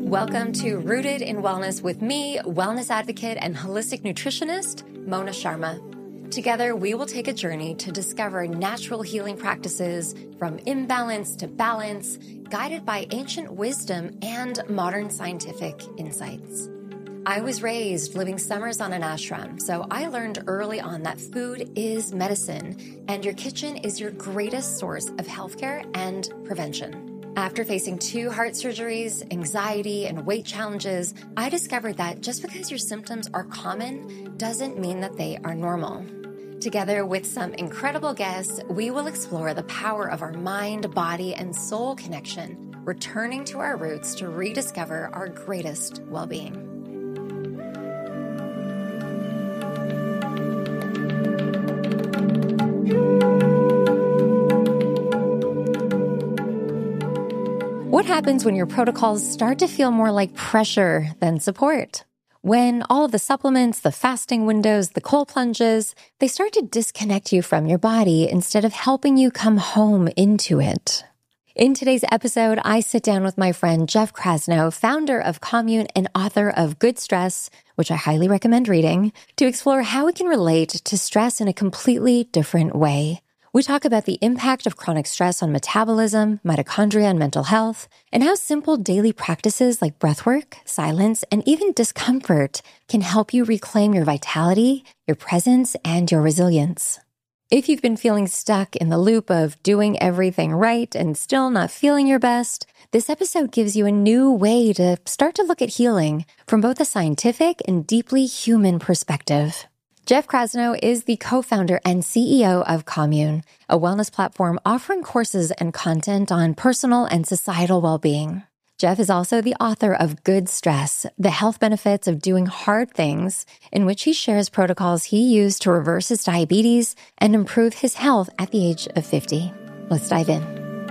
Welcome to Rooted in Wellness with me, wellness advocate and holistic nutritionist, Mona Sharma. Together, we will take a journey to discover natural healing practices from imbalance to balance, guided by ancient wisdom and modern scientific insights. I was raised living summers on an ashram, so I learned early on that food is medicine and your kitchen is your greatest source of healthcare and prevention. After facing 2 heart surgeries, anxiety, and weight challenges, I discovered that just because your symptoms are common doesn't mean that they are normal. Together with some incredible guests, we will explore the power of our mind, body, and soul connection, returning to our roots to rediscover our greatest well-being. What happens when your protocols start to feel more like pressure than support? When all of the supplements, the fasting windows, the cold plunges, they start to disconnect you from your body instead of helping you come home into it. In today's episode, I sit down with my friend Jeff Krasno, founder of Commune and author of Good Stress, which I highly recommend reading, to explore how we can relate to stress in a completely different way. We talk about the impact of chronic stress on metabolism, mitochondria, and mental health, and how simple daily practices like breathwork, silence, and even discomfort can help you reclaim your vitality, your presence, and your resilience. If you've been feeling stuck in the loop of doing everything right and still not feeling your best, this episode gives you a new way to start to look at healing from both a scientific and deeply human perspective. Jeff Krasno is the co-founder and CEO of Commune, a wellness platform offering courses and content on personal and societal well-being. Jeff is also the author of Good Stress, the health benefits of doing hard things, in which he shares protocols he used to reverse his diabetes and improve his health at the age of 50. Let's dive in.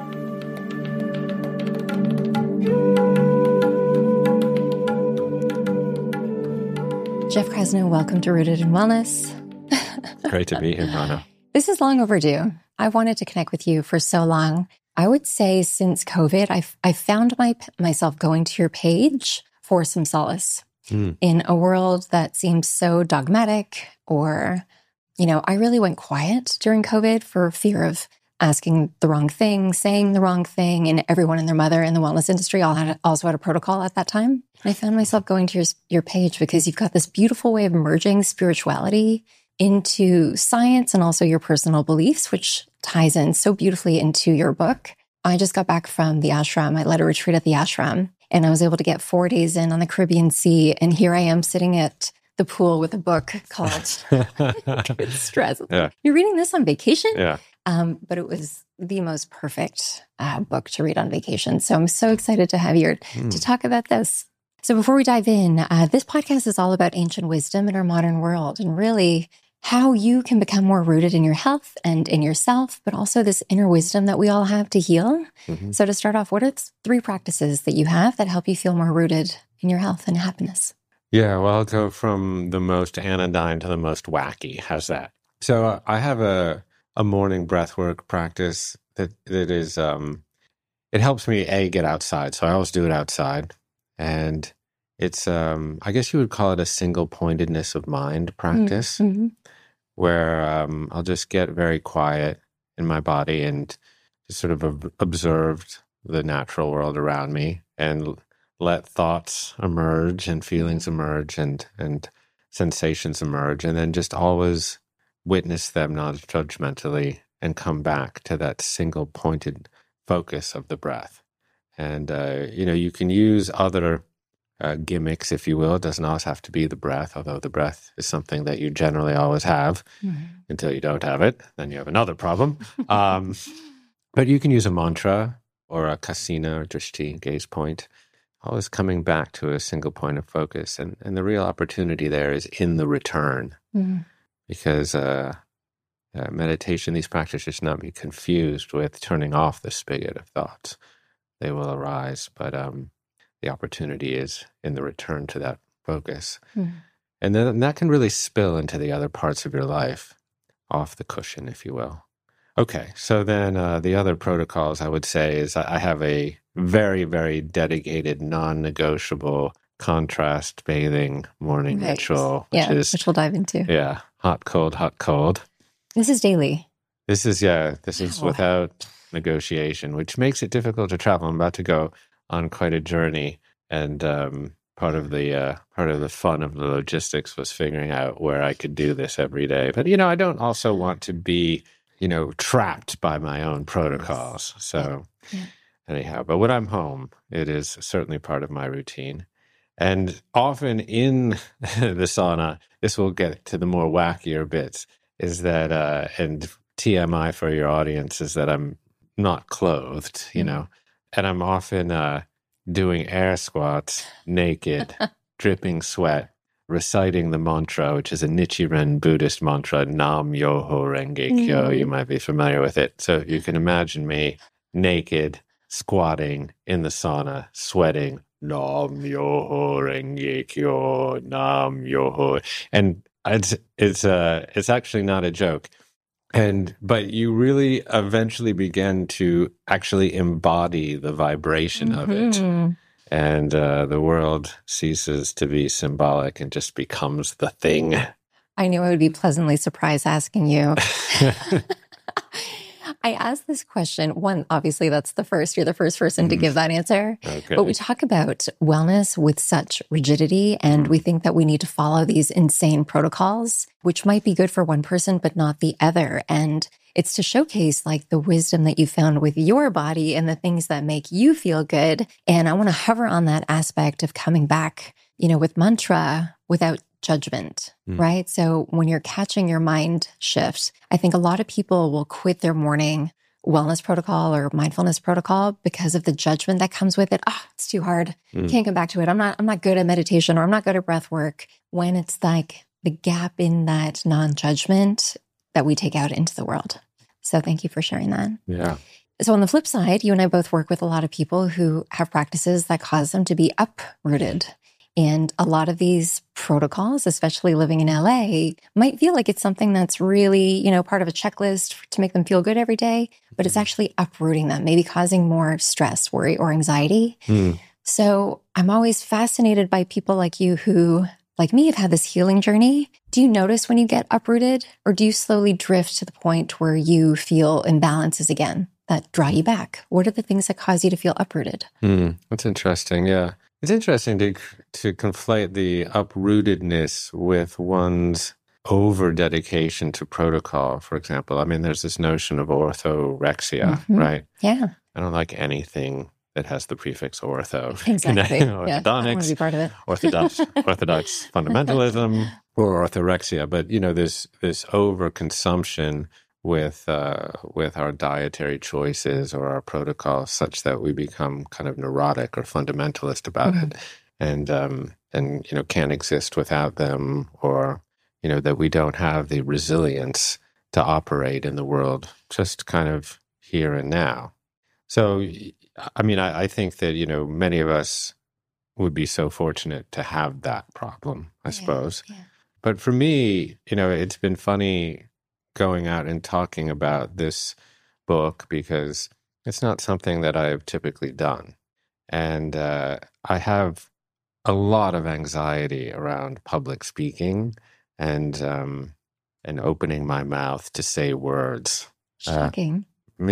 Jeff Krasno, welcome to Rooted in Wellness. Great to be here, Mona. This is long overdue. I wanted to connect with you for so long. I would say since COVID, I found myself going to your page for some solace in a world that seems so dogmatic or, I really went quiet during COVID for fear of asking the wrong thing, saying the wrong thing, and everyone and their mother in the wellness industry also had a protocol at that time. And I found myself going to your page because you've got this beautiful way of merging spirituality into science and also your personal beliefs, which ties in so beautifully into your book. I just got back from the ashram. I led a retreat at the ashram, and I was able to get 4 days in on the Caribbean Sea. And here I am sitting at the pool with a book called Good Stress. Yeah. You're reading this on vacation? Yeah. But it was the most perfect book to read on vacation. So I'm so excited to have you to talk about this. So before we dive in, this podcast is all about ancient wisdom in our modern world and really how you can become more rooted in your health and in yourself, but also this inner wisdom that we all have to heal. Mm-hmm. So to start off, what are 3 practices that you have that help you feel more rooted in your health and happiness? Yeah, well, I'll go from the most anodyne to the most wacky. How's that? So I have a morning breathwork practice that is, it helps me, get outside. So I always do it outside. And it's, I guess you would call it a single pointedness of mind practice, where I'll just get very quiet in my body and just sort of observe the natural world around me and let thoughts emerge and feelings emerge and sensations emerge, and then just always witness them non-judgmentally and come back to that single pointed focus of the breath. And, you can use other gimmicks, if you will. It doesn't always have to be the breath, although the breath is something that you generally always have until you don't have it. Then you have another problem. But you can use a mantra or a kasina or drishti, gaze point, always coming back to a single point of focus. And the real opportunity there is in the return. Because meditation, these practices should not be confused with turning off the spigot of thoughts. They will arise, but the opportunity is in the return to that focus. And then that can really spill into the other parts of your life, off the cushion, if you will. Okay, so then the other protocols I would say is I have a very, very dedicated, non-negotiable contrast bathing morning Right. ritual, Yeah, which we'll dive into. Yeah, hot, cold, hot, cold. This is daily. This is without negotiation, which makes it difficult to travel. I'm about to go on quite a journey, and part of the fun of the logistics was figuring out where I could do this every day. But I don't also want to be trapped by my own protocols. So anyhow, but when I'm home, it is certainly part of my routine. And often in the sauna, this will get to the more wackier bits, is that, and TMI for your audience is that I'm not clothed, and I'm often doing air squats naked, dripping sweat, reciting the mantra, which is a Nichiren Buddhist mantra, Nam Myoho Renge Kyo. You might be familiar with it. So you can imagine me naked, squatting in the sauna, sweating, Nam Myoho Renge Kyo, Nam Myoho. And it's actually not a joke. But you really eventually begin to actually embody the vibration of it. And the world ceases to be symbolic and just becomes the thing. I knew I would be pleasantly surprised asking you. I asked this question. One, obviously, you're the first person to give that answer. Okay. But we talk about wellness with such rigidity, and we think that we need to follow these insane protocols, which might be good for one person, but not the other. And it's to showcase like the wisdom that you found with your body and the things that make you feel good. And I want to hover on that aspect of coming back, with mantra without judgment, right? So when you're catching your mind shift, I think a lot of people will quit their morning wellness protocol or mindfulness protocol because of the judgment that comes with it. It's too hard. Can't come back to it. I'm not good at meditation, or I'm not good at breath work. When it's like the gap in that non-judgment that we take out into the world. So thank you for sharing that. Yeah. So on the flip side, you and I both work with a lot of people who have practices that cause them to be uprooted. And a lot of these protocols, especially living in LA, might feel like it's something that's really, part of a checklist to make them feel good every day, but it's actually uprooting them, maybe causing more stress, worry, or anxiety. So I'm always fascinated by people like you who, like me, have had this healing journey. Do you notice when you get uprooted, or do you slowly drift to the point where you feel imbalances again that draw you back? What are the things that cause you to feel uprooted? That's interesting. Yeah. It's interesting to conflate the uprootedness with one's over-dedication to protocol, for example. I mean, there's this notion of orthorexia, right? Yeah. I don't like anything that has the prefix ortho. Exactly. Orthodontics, I want to be part of it. orthodox fundamentalism, or orthorexia. But, this overconsumption with our dietary choices or our protocols, such that we become kind of neurotic or fundamentalist about it, and can't exist without them, or that we don't have the resilience to operate in the world just kind of here and now. So, I mean, I think that many of us would be so fortunate to have that problem, I suppose. Yeah. But for me, it's been funny going out and talking about this book, because it's not something that I've typically done. And I have a lot of anxiety around public speaking and opening my mouth to say words. Shocking.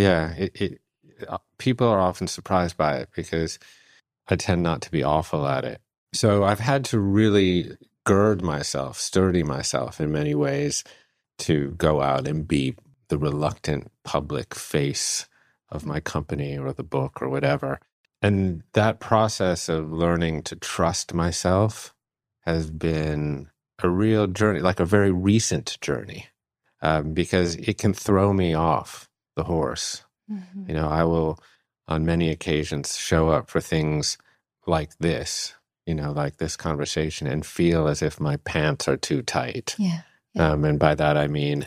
People are often surprised by it, because I tend not to be awful at it. So I've had to really sturdy myself in many ways, to go out and be the reluctant public face of my company or the book or whatever. And that process of learning to trust myself has been a real journey, like a very recent journey, because it can throw me off the horse. I will, on many occasions, show up for things like this, like this conversation, and feel as if my pants are too tight. Yeah. And by that I mean,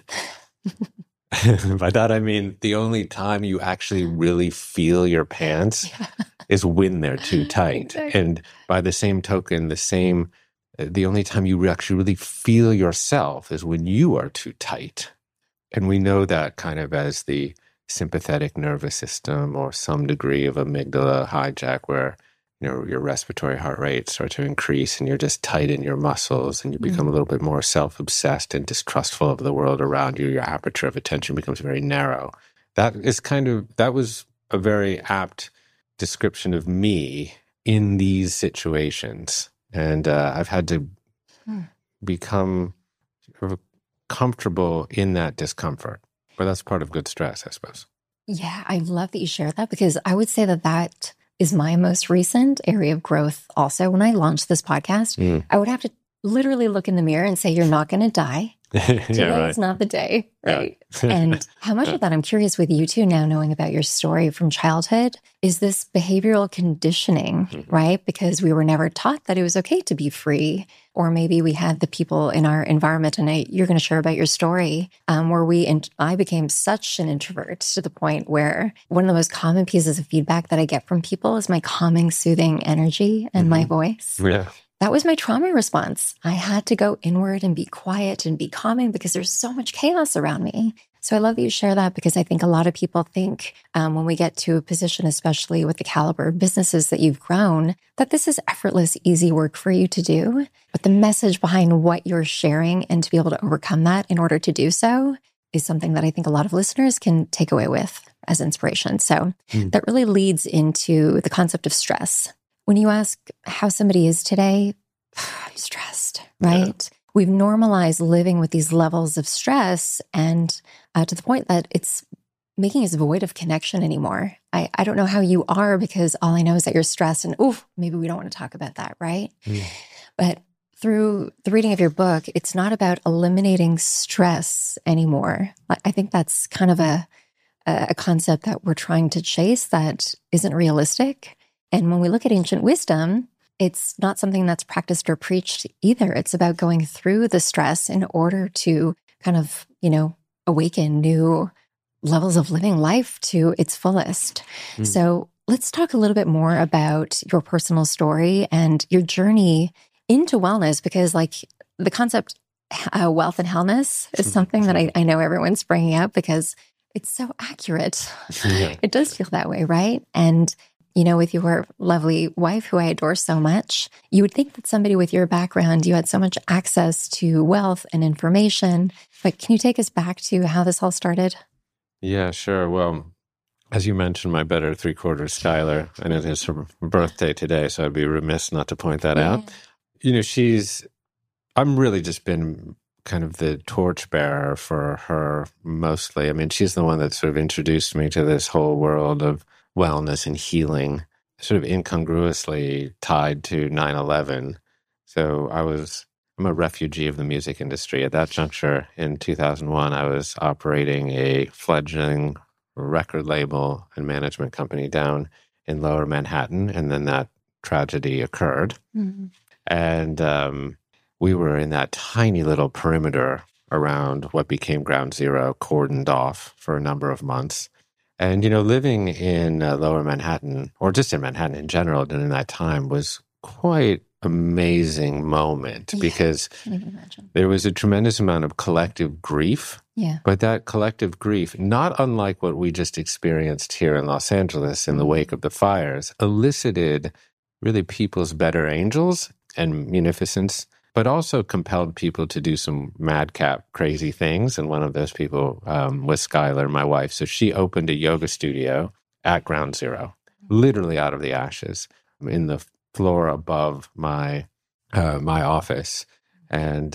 the only time you actually really feel your pants is when they're too tight. Exactly. And by the same token, the only time you actually really feel yourself is when you are too tight. And we know that kind of as the sympathetic nervous system or some degree of amygdala hijack where, your respiratory heart rate starts to increase and you're just tight in your muscles and you become a little bit more self-obsessed and distrustful of the world around you. Your aperture of attention becomes very narrow. That was a very apt description of me in these situations. And I've had to become sort of comfortable in that discomfort. But that's part of good stress, I suppose. Yeah, I love that you share that, because I would say that is my most recent area of growth also. When I launched this podcast, I would have to literally look in the mirror and say, you're not going to die. Today is not the day, right? Yeah. And how much of that, I'm curious with you too, now knowing about your story from childhood, is this behavioral conditioning, right? Because we were never taught that it was okay to be free. Or maybe we had the people in our environment, and you're going to share about your story, where I became such an introvert to the point where one of the most common pieces of feedback that I get from people is my calming, soothing energy and my voice. Yeah. That was my trauma response. I had to go inward and be quiet and be calming because there's so much chaos around me. So I love that you share that, because I think a lot of people think when we get to a position, especially with the caliber of businesses that you've grown, that this is effortless, easy work for you to do. But the message behind what you're sharing and to be able to overcome that in order to do so is something that I think a lot of listeners can take away with as inspiration. So that really leads into the concept of stress. When you ask how somebody is today, I'm stressed, right? Yeah. We've normalized living with these levels of stress, and to the point that it's making us void of connection anymore. I don't know how you are, because all I know is that you're stressed, and maybe we don't want to talk about that, right? But through the reading of your book, it's not about eliminating stress anymore. I think that's kind of a concept that we're trying to chase that isn't realistic. And when we look at ancient wisdom, it's not something that's practiced or preached either. It's about going through the stress in order to kind of, awaken new levels of living life to its fullest. So let's talk a little bit more about your personal story and your journey into wellness, because the concept wealth and wellness is something that I know everyone's bringing up because it's so accurate. Yeah. It does feel that way, right? And with your lovely wife, who I adore so much, you would think that somebody with your background, you had so much access to wealth and information. But can you take us back to how this all started? Yeah, sure. Well, as you mentioned, my better three-quarters, Skylar, and it is her birthday today, so I'd be remiss not to point that out. I'm really just been kind of the torchbearer for her mostly. I mean, she's the one that sort of introduced me to this whole world of wellness and healing, sort of incongruously tied to 9/11. So I'm a refugee of the music industry. At that juncture in 2001, I was operating a fledgling record label and management company down in Lower Manhattan, and then that tragedy occurred. And we were in that tiny little perimeter around what became Ground Zero, cordoned off for a number of months. And, living in Lower Manhattan, or just in Manhattan in general, during that time was quite amazing moment, because there was a tremendous amount of collective grief. Yeah. But that collective grief, not unlike what we just experienced here in Los Angeles in the wake of the fires, elicited really people's better angels and munificence, but also compelled people to do some madcap, crazy things. And one of those people was Skylar, my wife. So she opened a yoga studio at Ground Zero, literally out of the ashes, in the floor above my office. And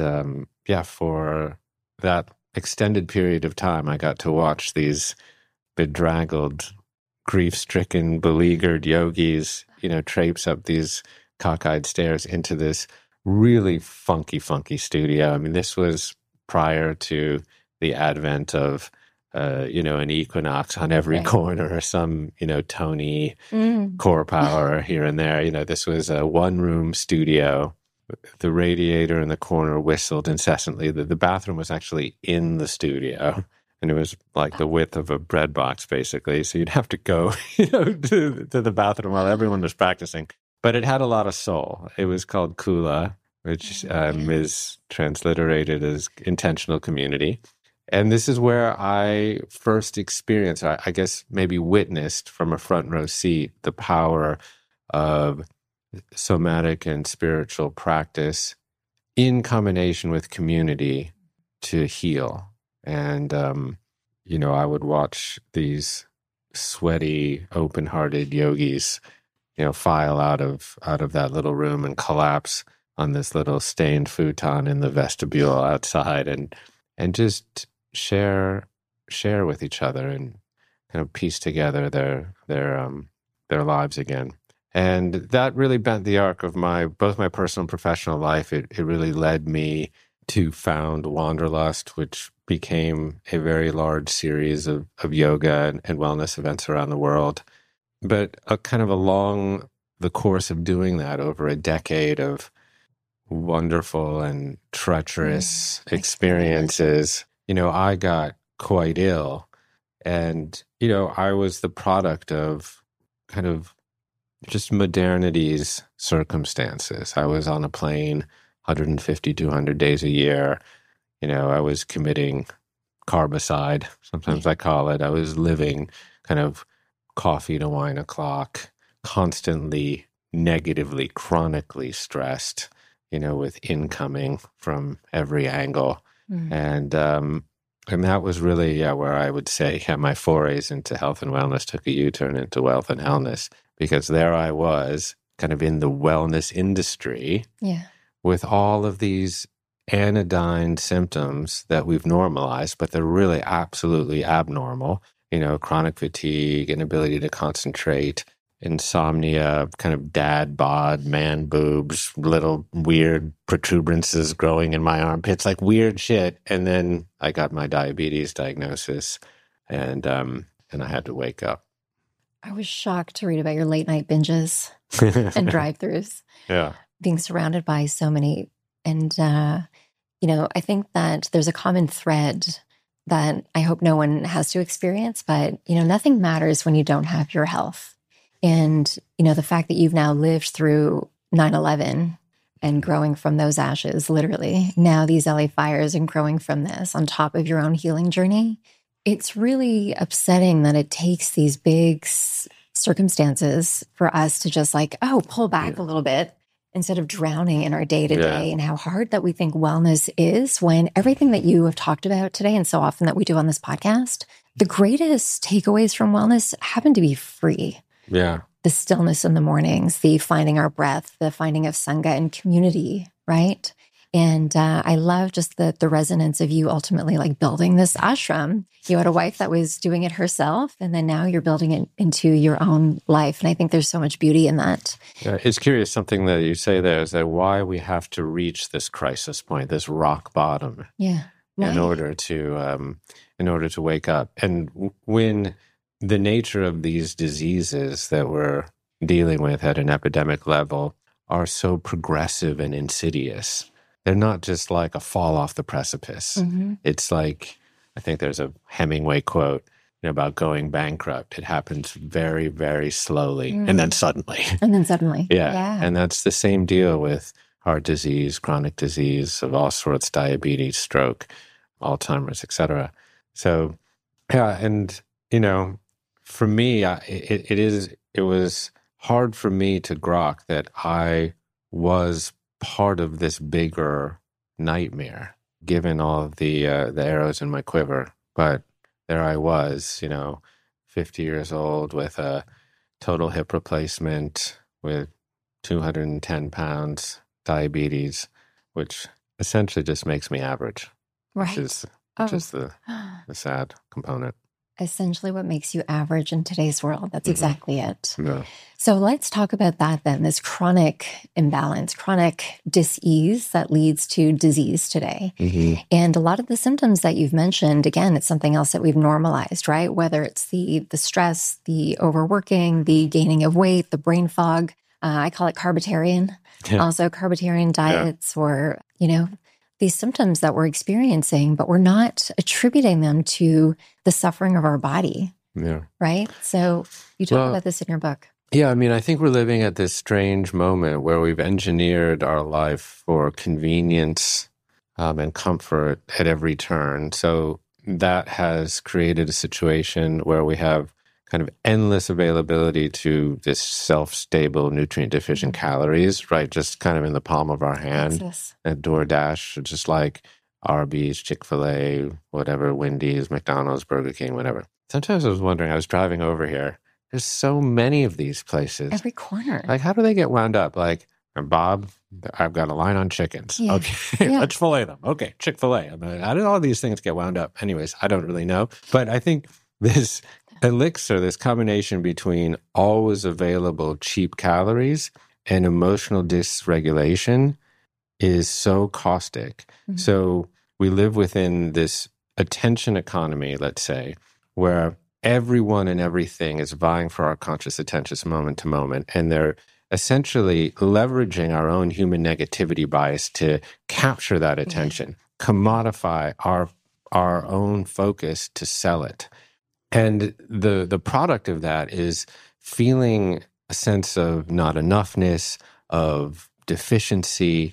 for that extended period of time, I got to watch these bedraggled, grief-stricken, beleaguered yogis, traipse up these cockeyed stairs into this really funky studio. I mean, this was prior to the advent of, an Equinox on every corner, or some, Tony Core Power here and there. This was a one-room studio. The radiator in the corner whistled incessantly. The bathroom was actually in the studio, and it was like the width of a bread box, basically. So you'd have to go, to the bathroom while everyone was practicing. But it had a lot of soul. It was called Kula, which is transliterated as intentional community. And this is where I first experienced, I guess maybe witnessed from a front row seat, the power of somatic and spiritual practice in combination with community to heal. And, I would watch these sweaty, open-hearted yogis, file out of that little room and collapse on this little stained futon in the vestibule outside, and just share with each other and kind of piece together their lives again. And that really bent the arc of both my personal and professional life. It really led me to found Wanderlust, which became a very large series of yoga and wellness events around the world. But along the course of doing that over a decade of wonderful and treacherous experiences, I got quite ill. And, I was the product of kind of just modernity's circumstances. I was on a plane 150, 200 days a year. I was committing carbicide, sometimes I call it. I was living kind of coffee to wine o'clock, constantly negatively, chronically stressed, with incoming from every angle. And that was really, where I would say my forays into health and wellness took a U-turn into wealth and wellness, because there I was kind of in the wellness industry with all of these anodyne symptoms that we've normalized, but they're really absolutely abnormal. Chronic fatigue, inability to concentrate, insomnia, kind of dad bod, man boobs, little weird protuberances growing in my armpits, like weird shit. And then I got my diabetes diagnosis, and I had to wake up. I was shocked to read about your late night binges and drive-thrus. Yeah. Being surrounded by so many. And, I think that there's a common thread that I hope no one has to experience, but, nothing matters when you don't have your health. And, the fact that you've now lived through 9/11 and growing from those ashes, literally, now these LA fires and growing from this on top of your own healing journey, it's really upsetting that it takes these big circumstances for us to just pull back a little bit instead of drowning in our day-to-day, and how hard that we think wellness is, when everything that you have talked about today and so often that we do on this podcast, the greatest takeaways from wellness happen to be free. Yeah. The stillness in the mornings, the finding our breath, the finding of Sangha and community, right? And I love just the resonance of you ultimately building this ashram. You had a wife that was doing it herself, and then now you're building it into your own life. And I think there's so much beauty in that. Yeah, it's curious, something that you say there is that why we have to reach this crisis point, this rock bottom, in order to wake up. And when the nature of these diseases that we're dealing with at an epidemic level are so progressive and insidious, they're not just like a fall off the precipice. Mm-hmm. It's like, I think there's a Hemingway quote about going bankrupt. It happens very, very slowly, and then suddenly. Yeah. And that's the same deal with heart disease, chronic disease of all sorts, diabetes, stroke, Alzheimer's, etc. So, and for me, it was hard for me to grok that I was part of this bigger nightmare, given all of the arrows in my quiver. But there I was, 50 years old with a total hip replacement, with 210 pounds, diabetes, which essentially just makes me average, which is the sad component. Essentially what makes you average in today's world. That's exactly it. Yeah. So let's talk about that then, this chronic imbalance, chronic dis-ease that leads to disease today. Mm-hmm. And a lot of the symptoms that you've mentioned, again, it's something else that we've normalized, right? Whether it's the stress, the overworking, the gaining of weight, the brain fog. I call it carbitarian. Yeah. Also carbitarian diets, or, these symptoms that we're experiencing, but we're not attributing them to the suffering of our body. Yeah. Right? So you talk about this in your book. Yeah, I think we're living at this strange moment where we've engineered our life for convenience and comfort at every turn. So that has created a situation where we have kind of endless availability to this self-stable, nutrient-deficient calories, right? Just kind of in the palm of our hand. At DoorDash, just like Arby's, Chick-fil-A, whatever, Wendy's, McDonald's, Burger King, whatever. Sometimes I was wondering, I was driving over here, there's so many of these places. Every corner. Like, how do they get wound up? Like, Bob, I've got a line on chickens. Yeah. Okay, Yeah. let's fillet them. Okay, Chick-fil-A. I mean, how did all these things get wound up? Anyways, I don't really know. But I think this elixir, this combination between always available cheap calories and emotional dysregulation is so caustic. Mm-hmm. So we live within this attention economy, let's say, where everyone and everything is vying for our conscious attention moment to moment. And they're essentially leveraging our own human negativity bias to capture that attention, commodify our own focus to sell it. And the product of that is feeling a sense of not enoughness, of deficiency,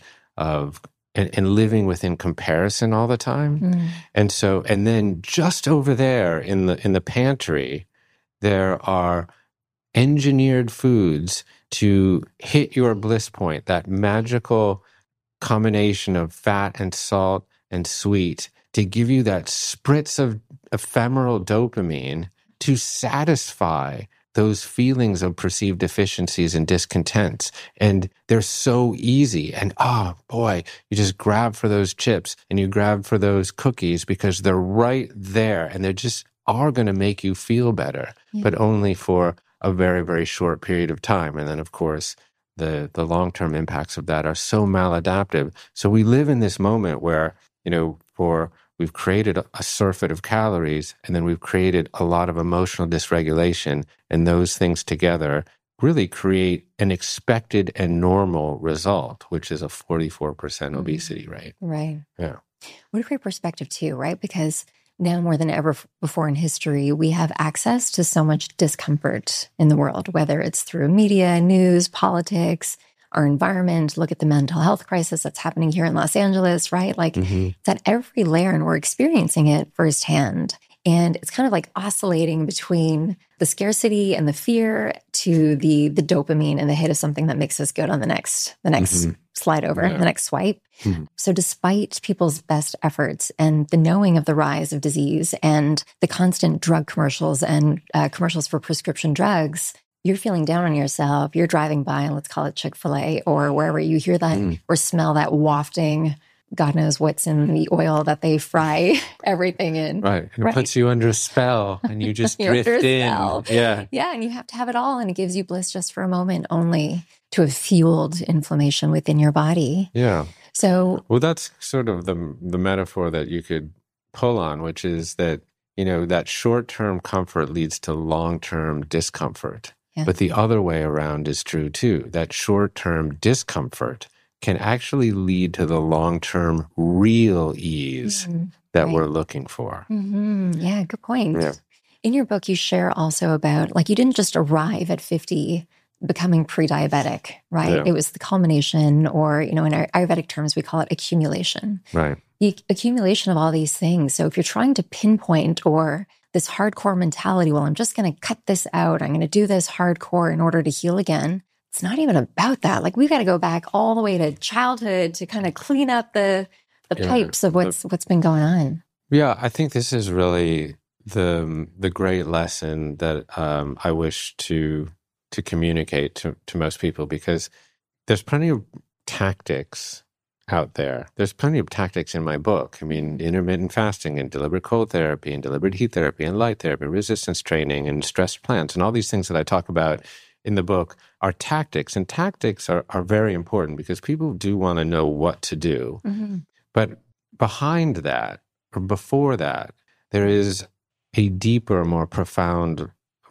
and living within comparison all the time. And then just over there in the pantry, there are engineered foods to hit your bliss point, that magical combination of fat and salt and sweet, to give you that spritz of ephemeral dopamine to satisfy those feelings of perceived deficiencies and discontents. And they're so easy. And oh boy, you just grab for those chips and you grab for those cookies because they're right there and they just are going to make you feel better, but only for a very, very short period of time. And then, of course, the long-term impacts of that are so maladaptive. So we live in this moment where, we've created a surfeit of calories, and then we've created a lot of emotional dysregulation, and those things together really create an expected and normal result, which is a 44% obesity rate. Right. Yeah. What a great perspective too, right? Because now more than ever before in history, we have access to so much discomfort in the world, whether it's through media, news, politics, our environment. Look at the mental health crisis that's happening here in Los Angeles, right? Like it's at every layer and we're experiencing it firsthand. And it's kind of like oscillating between the scarcity and the fear to the dopamine and the hit of something that makes us good on the next slide over, the next swipe. So despite people's best efforts and the knowing of the rise of disease and the constant drug commercials and commercials for prescription drugs, you're feeling down on yourself, you're driving by, and let's call it Chick-fil-A or wherever you hear that or smell that wafting, God knows what's in the oil that they fry everything in. Right. And it puts you under a spell and you just drift in. Yeah. Yeah. And you have to have it all. And it gives you bliss just for a moment only to have fueled inflammation within your body. Yeah. So, well, that's sort of the metaphor that you could pull on, which is that, that short-term comfort leads to long-term discomfort. Yeah. But the other way around is true too. That short-term discomfort can actually lead to the long-term real ease that we're looking for. Yeah, good point. Yeah. In your book, you share also about, like, you didn't just arrive at 50 becoming pre-diabetic, right? Yeah. It was the culmination, or, in our Ayurvedic terms, we call it accumulation. Right. The accumulation of all these things. So if you're trying to pinpoint or this hardcore mentality, well, I'm just going to cut this out, I'm going to do this hardcore in order to heal again. It's not even about that. Like, we've got to go back all the way to childhood to kind of clean up the pipes of what's been going on. Yeah, I think this is really the great lesson that I wish to communicate to most people, because there's plenty of tactics out there. There's plenty of tactics in my book. I mean, intermittent fasting and deliberate cold therapy and deliberate heat therapy and light therapy, resistance training and stressed plants, and all these things that I talk about in the book are tactics. And tactics are very important because people do want to know what to do. But behind that, or before that, there is a deeper, more profound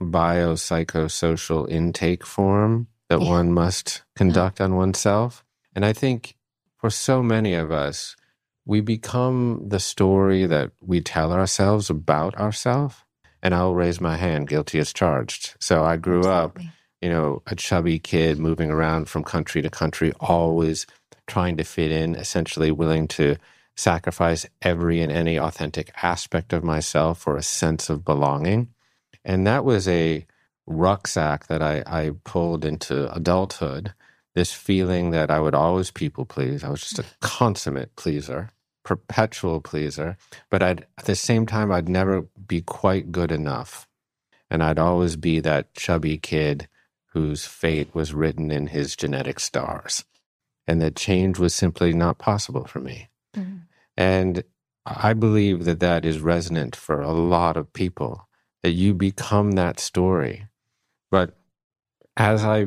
biopsychosocial intake form that one must conduct on oneself. And I think for so many of us, we become the story that we tell ourselves about ourselves. And I'll raise my hand, guilty as charged. So I grew up, a chubby kid moving around from country to country, always trying to fit in, essentially willing to sacrifice every and any authentic aspect of myself for a sense of belonging. And that was a rucksack that I pulled into adulthood, this feeling that I would always people please. I was just a consummate pleaser, perpetual pleaser, but at the same time, I'd never be quite good enough. And I'd always be that chubby kid whose fate was written in his genetic stars. And that change was simply not possible for me. Mm-hmm. And I believe that that is resonant for a lot of people, that you become that story. But as I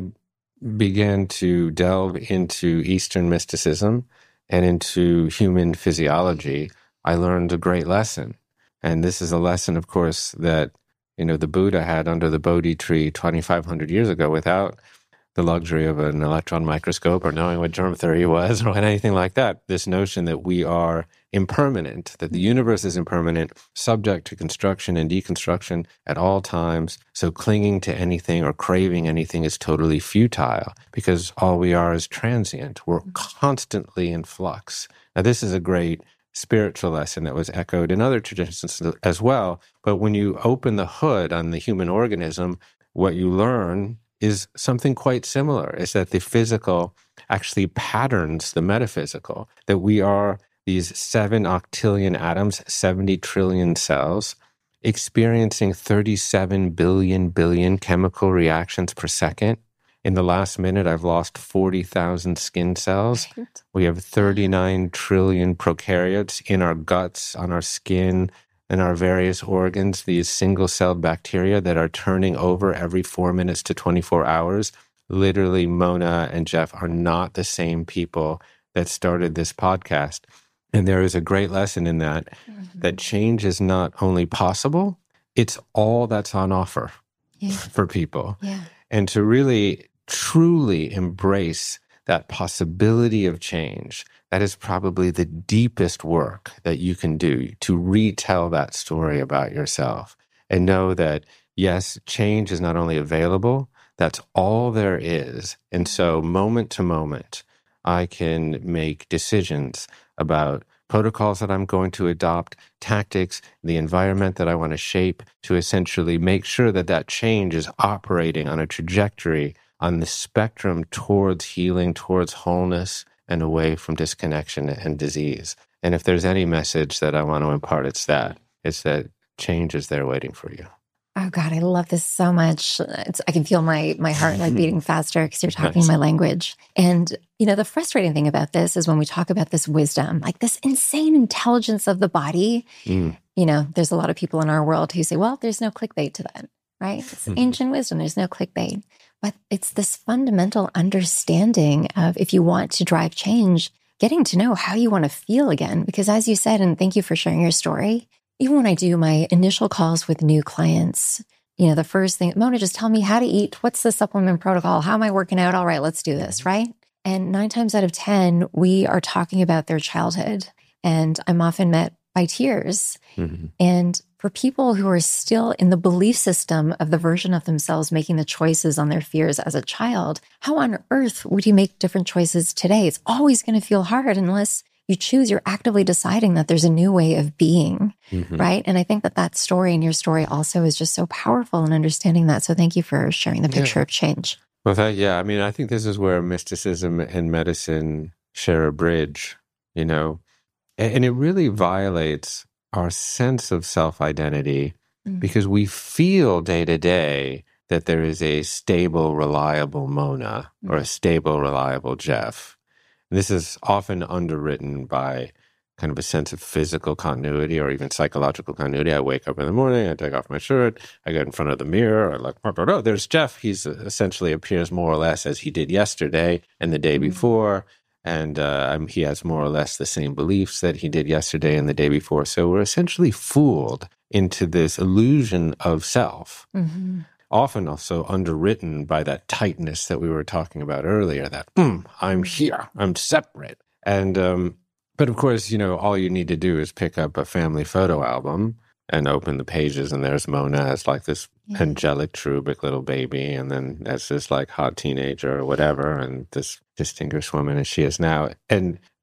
began to delve into Eastern mysticism and into human physiology, I learned a great lesson. And this is a lesson, of course, that the Buddha had under the Bodhi tree 2,500 years ago without the luxury of an electron microscope or knowing what germ theory was or anything like that. This notion that we are impermanent, that the universe is impermanent, subject to construction and deconstruction at all times. So clinging to anything or craving anything is totally futile because all we are is transient. We're constantly in flux. Now, this is a great spiritual lesson that was echoed in other traditions as well. But when you open the hood on the human organism, what you learn is something quite similar, is that the physical actually patterns the metaphysical, that we are these 7 octillion atoms, 70 trillion cells, experiencing 37 billion chemical reactions per second. In the last minute, I've lost 40,000 skin cells. Right. We have 39 trillion prokaryotes in our guts, on our skin, and our various organs, these single-celled bacteria that are turning over every 4 minutes to 24 hours. Literally, Mona and Jeff are not the same people that started this podcast. And there is a great lesson in that, that change is not only possible, it's all that's on offer for people. Yeah. And to really, truly embrace that possibility of change, that is probably the deepest work that you can do, to retell that story about yourself and know that, yes, change is not only available, that's all there is. And so moment to moment, I can make decisions about protocols that I'm going to adopt, tactics, the environment that I want to shape to essentially make sure that that change is operating on a trajectory on the spectrum towards healing, towards wholeness, and away from disconnection and disease. And if there's any message that I want to impart, it's that change is there waiting for you. Oh God, I love this so much. I can feel my heart like beating faster because you're talking my language. And, the frustrating thing about this is when we talk about this wisdom, like this insane intelligence of the body, there's a lot of people in our world who say, well, there's no clickbait to that, right? It's ancient wisdom. There's no clickbait. But it's this fundamental understanding of, if you want to drive change, getting to know how you want to feel again. Because as you said, and thank you for sharing your story, even when I do my initial calls with new clients, the first thing, Mona, just tell me how to eat. What's the supplement protocol? How am I working out? All right, let's do this, right? And 9 times out of 10, we are talking about their childhood. And I'm often met by tears. Mm-hmm. And for people who are still in the belief system of the version of themselves making the choices on their fears as a child, how on earth would you make different choices today? It's always going to feel hard unless you choose, you're actively deciding that there's a new way of being, right? And I think that story and your story also is just so powerful in understanding that. So thank you for sharing the picture of change. Well, I think this is where mysticism and medicine share a bridge, and it really violates our sense of self-identity because we feel day to day that there is a stable, reliable Mona or a stable, reliable Jeff. This is often underwritten by kind of a sense of physical continuity or even psychological continuity. I wake up in the morning, I take off my shirt, I get in front of the mirror, I like, oh, there's Jeff. He's essentially appears more or less as he did yesterday and the day before. And he has more or less the same beliefs that he did yesterday and the day before. So we're essentially fooled into this illusion of self. Mm-hmm. Often also underwritten by that tightness that we were talking about earlier, that I'm here, I'm separate. And, but of course, all you need to do is pick up a family photo album and open the pages, and there's Mona as like this angelic, cherubic little baby, and then as this like hot teenager or whatever, and this distinguished woman as she is now. And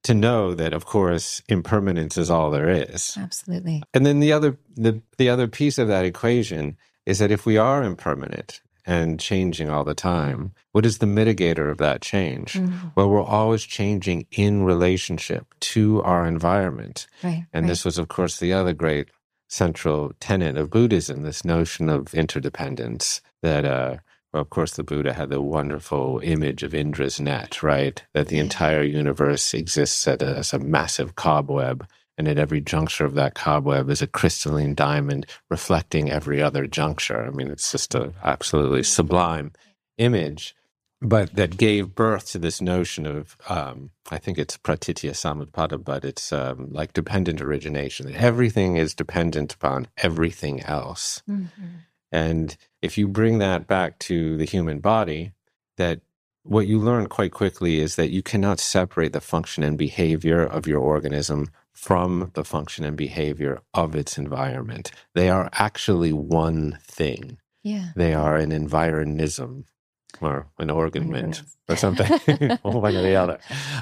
to know that, of course, impermanence is all there is. Absolutely. And then the other piece of that equation is that if we are impermanent and changing all the time, what is the mitigator of that change? Mm-hmm. Well, we're always changing in relationship to our environment. Right. And this was, of course, the other great central tenet of Buddhism, this notion of interdependence that, well, of course, the Buddha had the wonderful image of Indra's net, right? That the entire universe exists as a massive cobweb. And at every juncture of that cobweb is a crystalline diamond reflecting every other juncture. I mean, it's just an absolutely sublime image, but that gave birth to this notion of, I think it's pratitya samutpada, but it's like dependent origination. That everything is dependent upon everything else. Mm-hmm. And if you bring that back to the human body, that what you learn quite quickly is that you cannot separate the function and behavior of your organism from the function and behavior of its environment. They are actually one thing. Yeah. They are an environism or an organment or something, one or the other,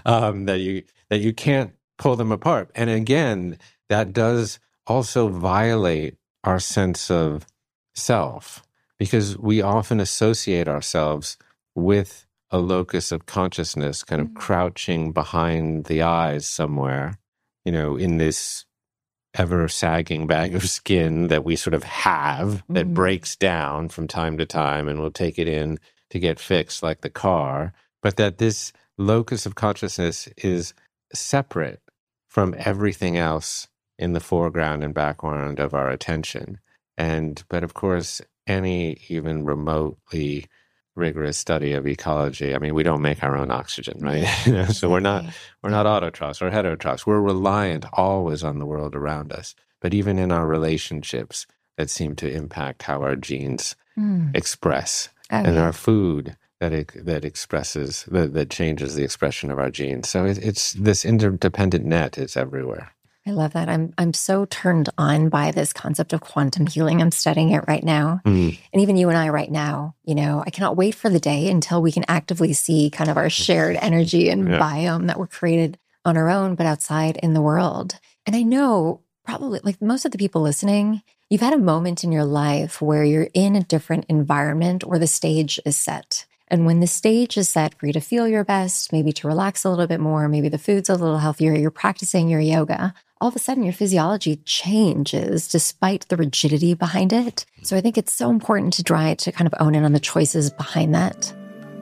that you can't pull them apart. And again, that does also violate our sense of self, because we often associate ourselves with a locus of consciousness kind of crouching behind the eyes somewhere, in this ever sagging bag of skin that we sort of have that breaks down from time to time, and we'll take it in to get fixed like the car, but that this locus of consciousness is separate from everything else in the foreground and background of our attention. But of course, any even remotely rigorous study of ecology, I mean, we don't make our own oxygen, right? So we're not autotrophs or heterotrophs. We're reliant always on the world around us. But even in our relationships that seem to impact how our genes express, our food that expresses, that changes the expression of our genes. So it's this interdependent net is everywhere. I love that. I'm so turned on by this concept of quantum healing. I'm studying it right now. And even you and I right now, I cannot wait for the day until we can actively see kind of our shared energy and biome that were created on our own, but outside in the world. And I know probably like most of the people listening, you've had a moment in your life where you're in a different environment where the stage is set. And when the stage is set for you to feel your best, maybe to relax a little bit more, maybe the food's a little healthier, you're practicing your yoga, all of a sudden your physiology changes despite the rigidity behind it. So I think it's so important to try to kind of own in on the choices behind that.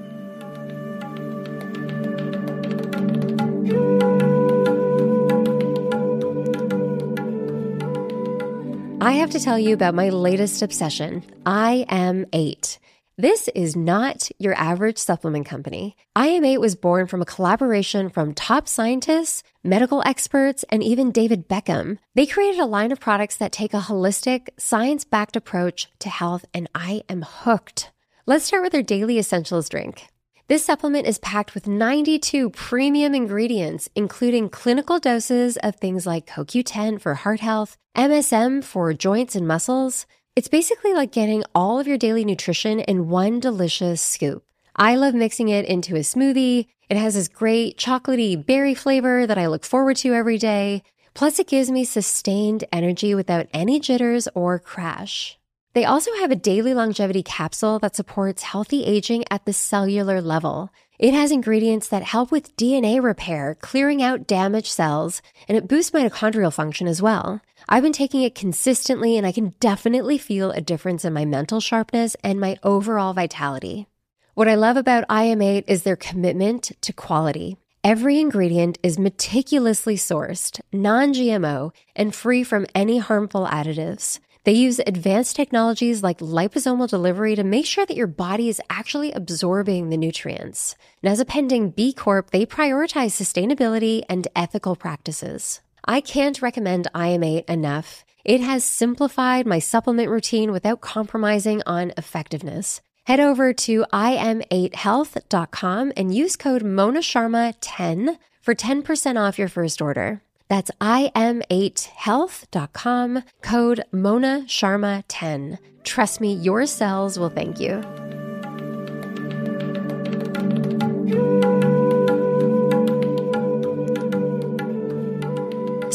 I have to tell you about my latest obsession, IM8. This is not your average supplement company. IM8 was born from a collaboration from top scientists, medical experts, and even David Beckham. They created a line of products that take a holistic, science-backed approach to health, and I am hooked. Let's start with their daily essentials drink. This supplement is packed with 92 premium ingredients, including clinical doses of things like CoQ10 for heart health, MSM for joints and muscles. It's basically like getting all of your daily nutrition in one delicious scoop. I love mixing it into a smoothie. It has this great chocolatey berry flavor that I look forward to every day. Plus, it gives me sustained energy without any jitters or crash. They also have a daily longevity capsule that supports healthy aging at the cellular level. It has ingredients that help with DNA repair, clearing out damaged cells, and it boosts mitochondrial function as well. I've been taking it consistently, and I can definitely feel a difference in my mental sharpness and my overall vitality. What I love about IM8 is their commitment to quality. Every ingredient is meticulously sourced, non-GMO, and free from any harmful additives. They use advanced technologies like liposomal delivery to make sure that your body is actually absorbing the nutrients. And as a pending B Corp, they prioritize sustainability and ethical practices. I can't recommend IM8 enough. It has simplified my supplement routine without compromising on effectiveness. Head over to im8health.com and use code MonaSharma10 for 10% off your first order. That's im8health.com, code MonaSharma10. Trust me, your cells will thank you.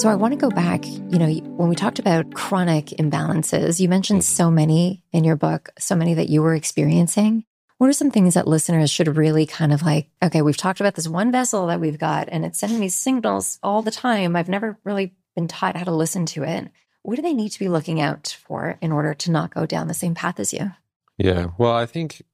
So I want to go back, when we talked about chronic imbalances, you mentioned so many in your book, so many that you were experiencing. What are some things that listeners should really kind of like, okay, we've talked about this one vessel that we've got and it's sending me signals all the time. I've never really been taught how to listen to it. What do they need to be looking out for in order to not go down the same path as you? Yeah, well, I think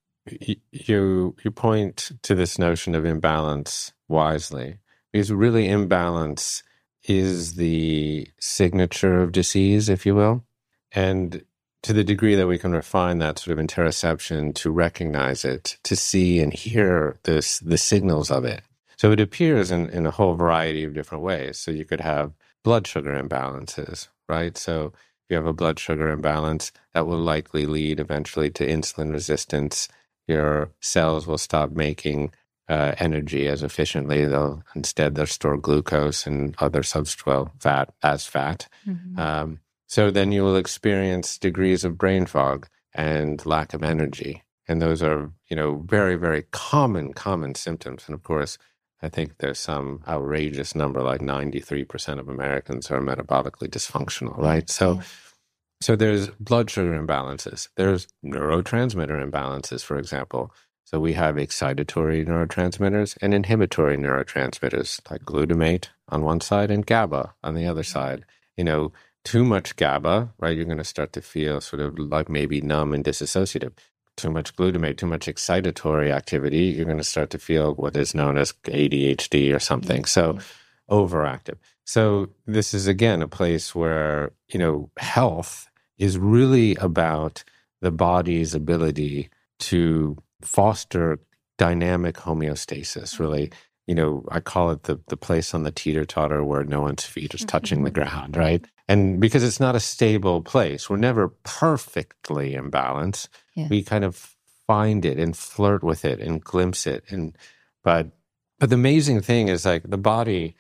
you point to this notion of imbalance wisely, because really imbalance is the signature of disease, if you will. And to the degree that we can refine that sort of interoception to recognize it, to see and hear the signals of it. So it appears in a whole variety of different ways. So you could have blood sugar imbalances, right? So if you have a blood sugar imbalance, that will likely lead eventually to insulin resistance. Your cells will stop making energy as efficiently. Instead they'll store glucose and other fat as fat. Mm-hmm. So then you will experience degrees of brain fog and lack of energy. And those are, very, very common symptoms. And of course, I think there's some outrageous number, like 93% of Americans are metabolically dysfunctional, right? So there's blood sugar imbalances. There's neurotransmitter imbalances, for example. So we have excitatory neurotransmitters and inhibitory neurotransmitters, like glutamate on one side and GABA on the other side. Too much GABA, right? You're going to start to feel sort of like maybe numb and disassociative. Too much glutamate, too much excitatory activity, you're going to start to feel what is known as ADHD or something. So overactive. So this is, again, a place where, health is really about the body's ability to foster dynamic homeostasis, really. I call it the place on the teeter-totter where no one's feet is touching the ground, right? And because it's not a stable place, we're never perfectly in balance. Yeah. We kind of find it and flirt with it and glimpse it. But the amazing thing is, like, the body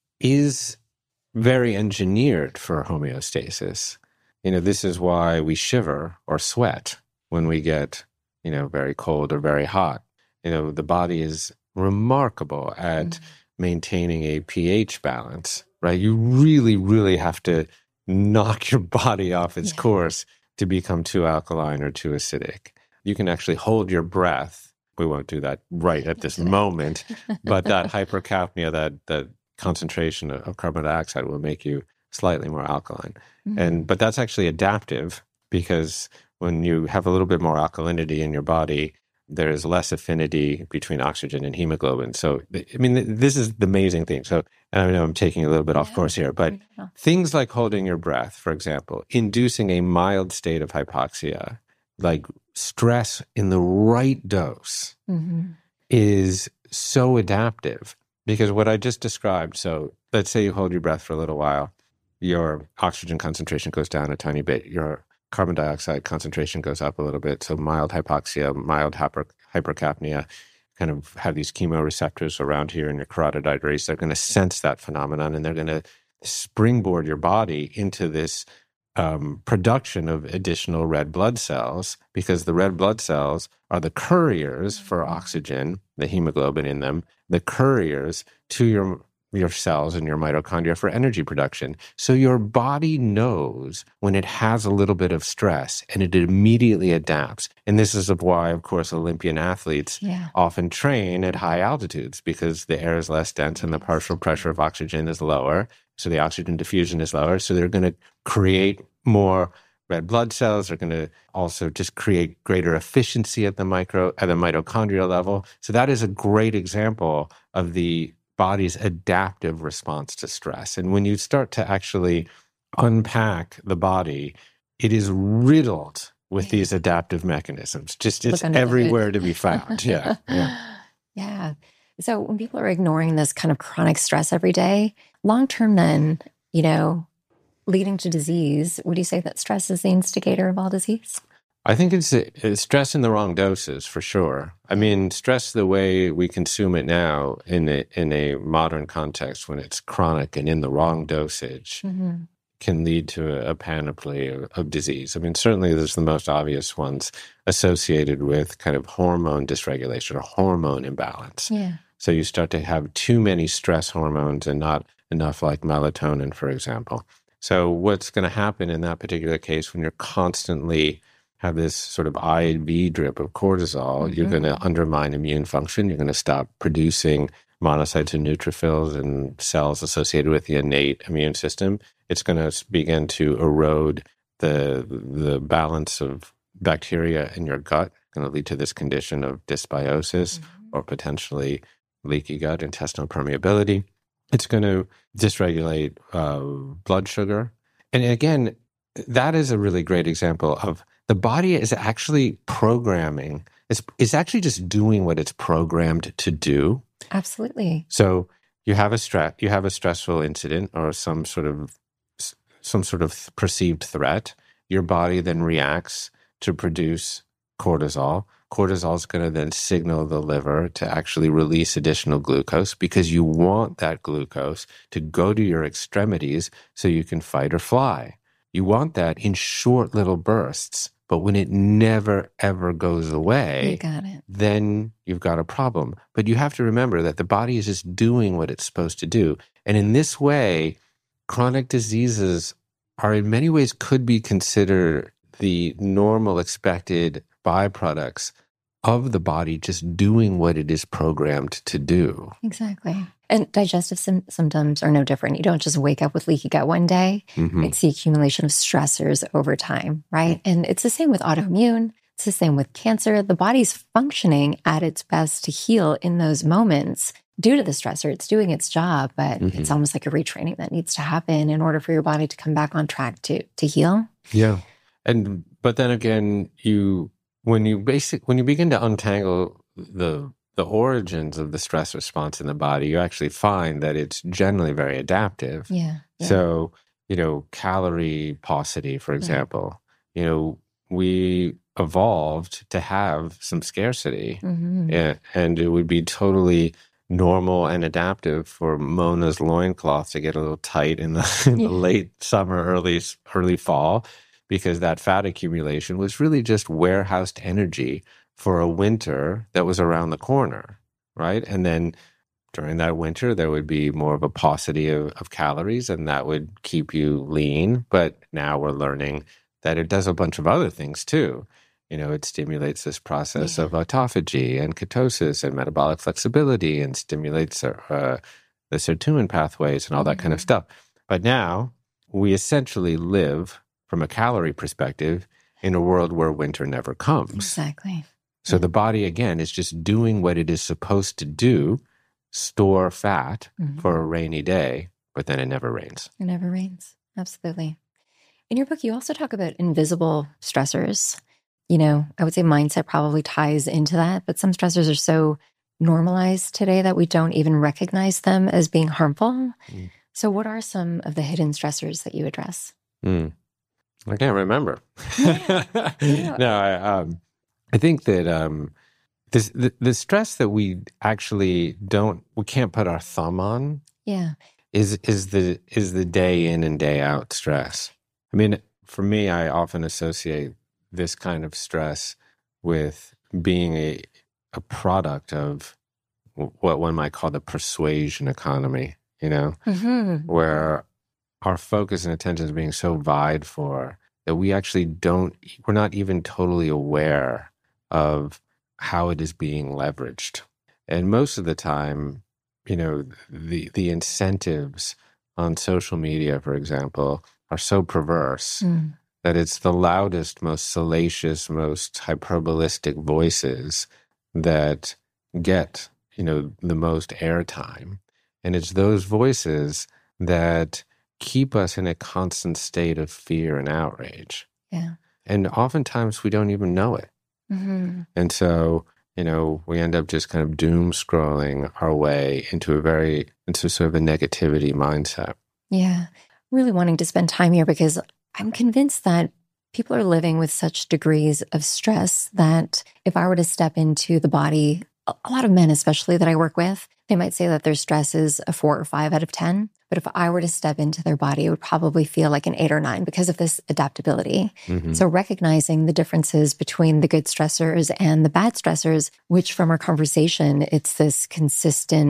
is very engineered for homeostasis. This is why we shiver or sweat when we get, very cold or very hot. The body is remarkable at maintaining a pH balance, right? You really, really have to knock your body off its course to become too alkaline or too acidic. You can actually hold your breath. We won't do that right at this moment, but that hypercapnia, that concentration of carbon dioxide will make you slightly more alkaline. But that's actually adaptive, because when you have a little bit more alkalinity in your body, there is less affinity between oxygen and hemoglobin. So, this is the amazing thing. So, and I know I'm taking a little bit off course here, but things like holding your breath, for example, inducing a mild state of hypoxia, like stress in the right dose, is so adaptive. Because what I just described, so let's say you hold your breath for a little while, your oxygen concentration goes down a tiny bit, your carbon dioxide concentration goes up a little bit. So mild hypoxia, mild hypercapnia, kind of have these chemoreceptors around here in your carotid arteries. They're going to sense that phenomenon, and they're going to springboard your body into this production of additional red blood cells, because the red blood cells are the couriers for oxygen, the hemoglobin in them, the couriers to your cells and your mitochondria for energy production. So your body knows when it has a little bit of stress, and it immediately adapts. And this is why, of course, Olympian athletes often train at high altitudes, because the air is less dense and the partial pressure of oxygen is lower. So the oxygen diffusion is lower. So they're going to create more red blood cells. They're going to also just create greater efficiency at the mitochondrial level. So that is a great example of the body's adaptive response to stress. And when you start to actually unpack the body, it is riddled with these adaptive mechanisms. Just it's everywhere to be found. Yeah. So when people are ignoring this kind of chronic stress every day, long-term then, leading to disease, would you say that stress is the instigator of all disease? I think it's stress in the wrong doses, for sure. Stress the way we consume it now in a modern context, when it's chronic and in the wrong dosage, can lead to a panoply of disease. Certainly there's the most obvious ones associated with kind of hormone dysregulation or hormone imbalance. Yeah. So you start to have too many stress hormones and not enough like melatonin, for example. So what's going to happen in that particular case when you're constantly have this sort of IV drip of cortisol, you're going to undermine immune function. You're going to stop producing monocytes and neutrophils and cells associated with the innate immune system. It's going to begin to erode the balance of bacteria in your gut, going to lead to this condition of dysbiosis or potentially leaky gut, intestinal permeability. It's going to dysregulate blood sugar. And again, that is a really great example of the body is actually programming. It's actually just doing what it's programmed to do. Absolutely. So you have a stressful incident or some sort of perceived threat. Your body then reacts to produce cortisol. Cortisol is going to then signal the liver to actually release additional glucose because you want that glucose to go to your extremities so you can fight or fly. You want that in short little bursts, but when it never, ever goes away, you got it. Then you've got a problem. But you have to remember that the body is just doing what it's supposed to do. And in this way, chronic diseases are in many ways could be considered the normal expected byproducts of the body just doing what it is programmed to do. Exactly. And digestive symptoms are no different. You don't just wake up with leaky gut one day. It's the accumulation of stressors over time, right? And it's the same with autoimmune. It's the same with cancer. The body's functioning at its best to heal in those moments due to the stressor. It's doing its job, but it's almost like a retraining that needs to happen in order for your body to come back on track to heal. Yeah. But then again, when you begin to untangle the origins of the stress response in the body, you actually find that it's generally very adaptive. Yeah. So, calorie paucity, for example, we evolved to have some scarcity, and it would be totally normal and adaptive for Mona's loincloth to get a little tight in the late summer, early fall, because that fat accumulation was really just warehoused energy for a winter that was around the corner, right? And then during that winter, there would be more of a paucity of calories, and that would keep you lean. But now we're learning that it does a bunch of other things too. It stimulates this process of autophagy and ketosis and metabolic flexibility and stimulates the sirtuin pathways and all that kind of stuff. But now we essentially live from a calorie perspective in a world where winter never comes. Exactly. So the body, again, is just doing what it is supposed to do, store fat for a rainy day, but then it never rains. It never rains. Absolutely. In your book, you also talk about invisible stressors. I would say mindset probably ties into that, but some stressors are so normalized today that we don't even recognize them as being harmful. So what are some of the hidden stressors that you address? I can't remember. No, I think that the stress that we actually we can't put our thumb on. Yeah, is the day in and day out stress. I mean, for me, I often associate this kind of stress with being a product of what one might call the persuasion economy. Where our focus and attention is being so vied for that we actually we're not even totally aware of how it is being leveraged. And most of the time, the incentives on social media, for example, are so perverse that it's the loudest, most salacious, most hyperbolistic voices that get, the most airtime. And it's those voices that keep us in a constant state of fear and outrage. Yeah. And oftentimes we don't even know it. And so, we end up just kind of doom scrolling our way into sort of a negativity mindset. Yeah. Really wanting to spend time here because I'm convinced that people are living with such degrees of stress that if I were to step into the body, a lot of men especially that I work with, they might say that their stress is a 4 or 5 out of 10. But if I were to step into their body, it would probably feel like an 8 or 9 because of this adaptability. So recognizing the differences between the good stressors and the bad stressors, which from our conversation, it's this consistent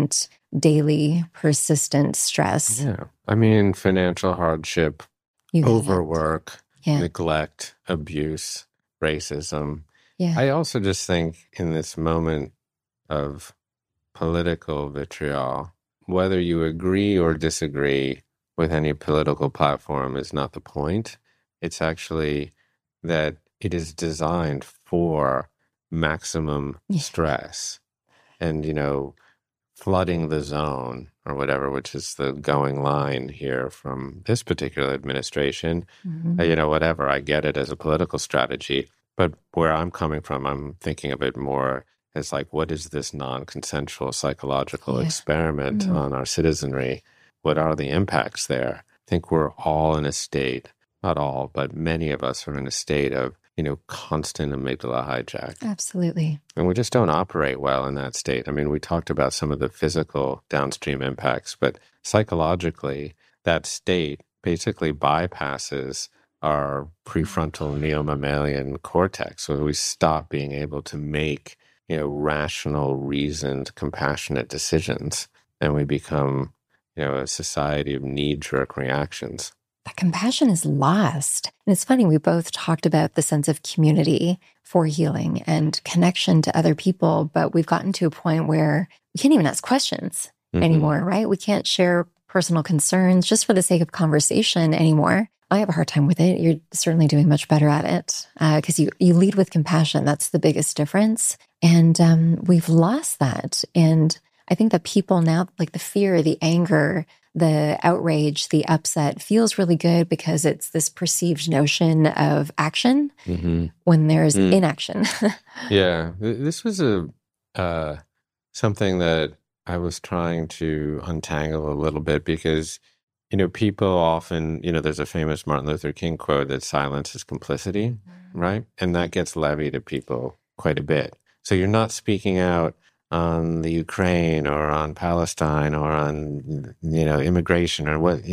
daily, persistent stress. Yeah. I mean, financial hardship, You hate it. overwork, Yeah. neglect, abuse, racism. Yeah. I also just think in this moment of political vitriol, whether you agree or disagree with any political platform is not the point. It's actually that it is designed for maximum Yeah. stress and, flooding the zone or whatever, which is the going line here from this particular administration. Mhm. Whatever, I get it as a political strategy. But where I'm coming from, I'm thinking of it more as like, what is this non-consensual psychological Yeah. experiment Mm. on our citizenry? What are the impacts there? I think we're all in a state, not all, but many of us are in a state of, constant amygdala hijack. Absolutely. And we just don't operate well in that state. I mean, we talked about some of the physical downstream impacts, but psychologically, that state basically bypasses our prefrontal neomammalian cortex, so we stop being able to make, rational, reasoned, compassionate decisions, and we become, a society of knee-jerk reactions. That compassion is lost. And it's funny, we both talked about the sense of community for healing and connection to other people, but we've gotten to a point where we can't even ask questions anymore, right? We can't share personal concerns just for the sake of conversation anymore. I have a hard time with it. You're certainly doing much better at it because you lead with compassion. That's the biggest difference. And we've lost that. And I think that people now, like the fear, the anger, the outrage, the upset feels really good because it's this perceived notion of action when there's inaction. Yeah. This was something that I was trying to untangle a little bit because, people often, there's a famous Martin Luther King quote that silence is complicity, right? And that gets levied at people quite a bit. So you're not speaking out on the Ukraine or on Palestine or on, immigration or what,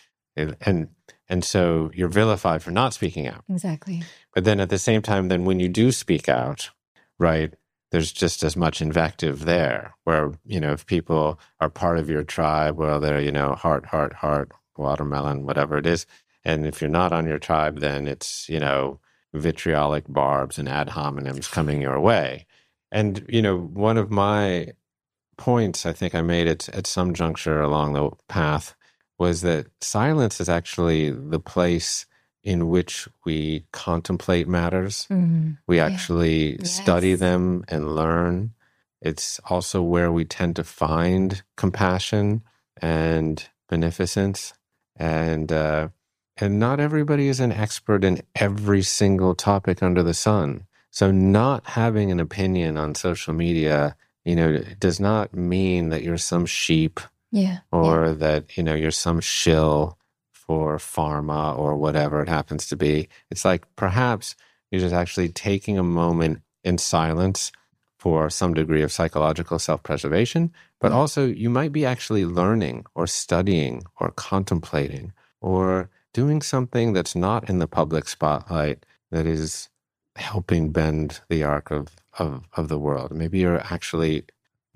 and so you're vilified for not speaking out. Exactly. But then at the same time, then when you do speak out, right, there's just as much invective there where, if people are part of your tribe, well, they're, heart, watermelon, whatever it is. And if you're not on your tribe, then it's, vitriolic barbs and ad hominems coming your way. And, one of my points I think I made it at some juncture along the path was that silence is actually the place in which we contemplate matters. We actually study them and learn. It's also where we tend to find compassion and beneficence. And not everybody is an expert in every single topic under the sun. So not having an opinion on social media, does not mean that you're some sheep or that, you're some shill for pharma or whatever it happens to be. It's like perhaps you're just actually taking a moment in silence for some degree of psychological self-preservation, but also you might be actually learning or studying or contemplating or doing something that's not in the public spotlight that is helping bend the arc of the world. Maybe you're actually,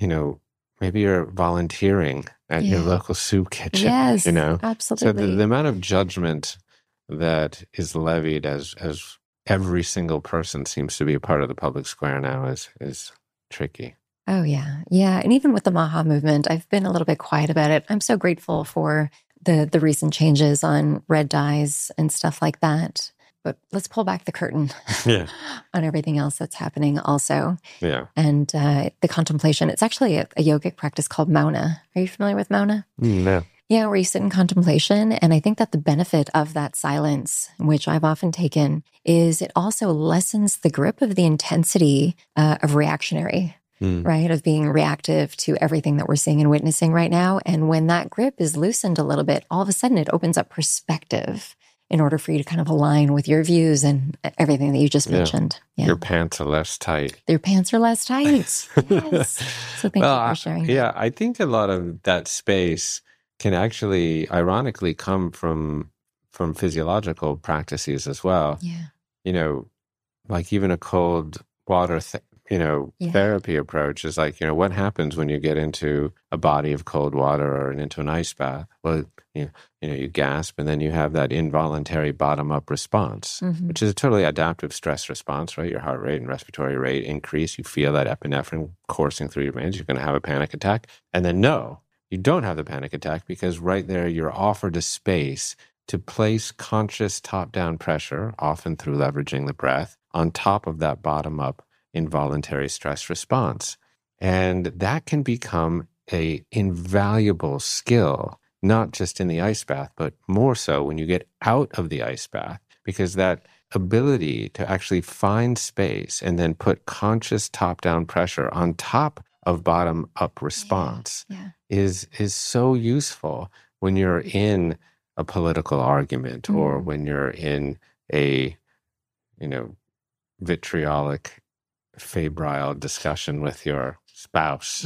maybe you're volunteering at your local soup kitchen. Yes, absolutely. So the amount of judgment that is levied as every single person seems to be a part of the public square now is tricky. Oh, yeah. Yeah. And even with the Maha movement, I've been a little bit quiet about it. I'm so grateful for the recent changes on red dyes and stuff like that. But let's pull back the curtain on everything else that's happening also. Yeah. And the contemplation. It's actually a yogic practice called Mauna. Are you familiar with Mauna? No. Yeah, where you sit in contemplation. And I think that the benefit of that silence, which I've often taken, is it also lessens the grip of the intensity of reactionary, right? Of being reactive to everything that we're seeing and witnessing right now. And when that grip is loosened a little bit, all of a sudden it opens up perspective in order for you to kind of align with your views and everything that you just mentioned. Yeah. Your pants are less tight. Your pants are less tight. Yes. So thank you for sharing. Yeah, I think a lot of that space can actually, ironically, come from physiological practices as well. Yeah. Like even a cold water Yeah. therapy approach is like, what happens when you get into a body of cold water or into an ice bath? Well, you gasp, and then you have that involuntary bottom-up response, which is a totally adaptive stress response, right? Your heart rate and respiratory rate increase. You feel that epinephrine coursing through your veins. You're going to have a panic attack. And then no, you don't have the panic attack because right there you're offered a space to place conscious top-down pressure, often through leveraging the breath, on top of that bottom-up involuntary stress response. And that can become a invaluable skill, not just in the ice bath, but more so when you get out of the ice bath, because that ability to actually find space and then put conscious top-down pressure on top of bottom-up response is so useful when you're in a political argument or when you're in a, vitriolic, febrile discussion with your spouse.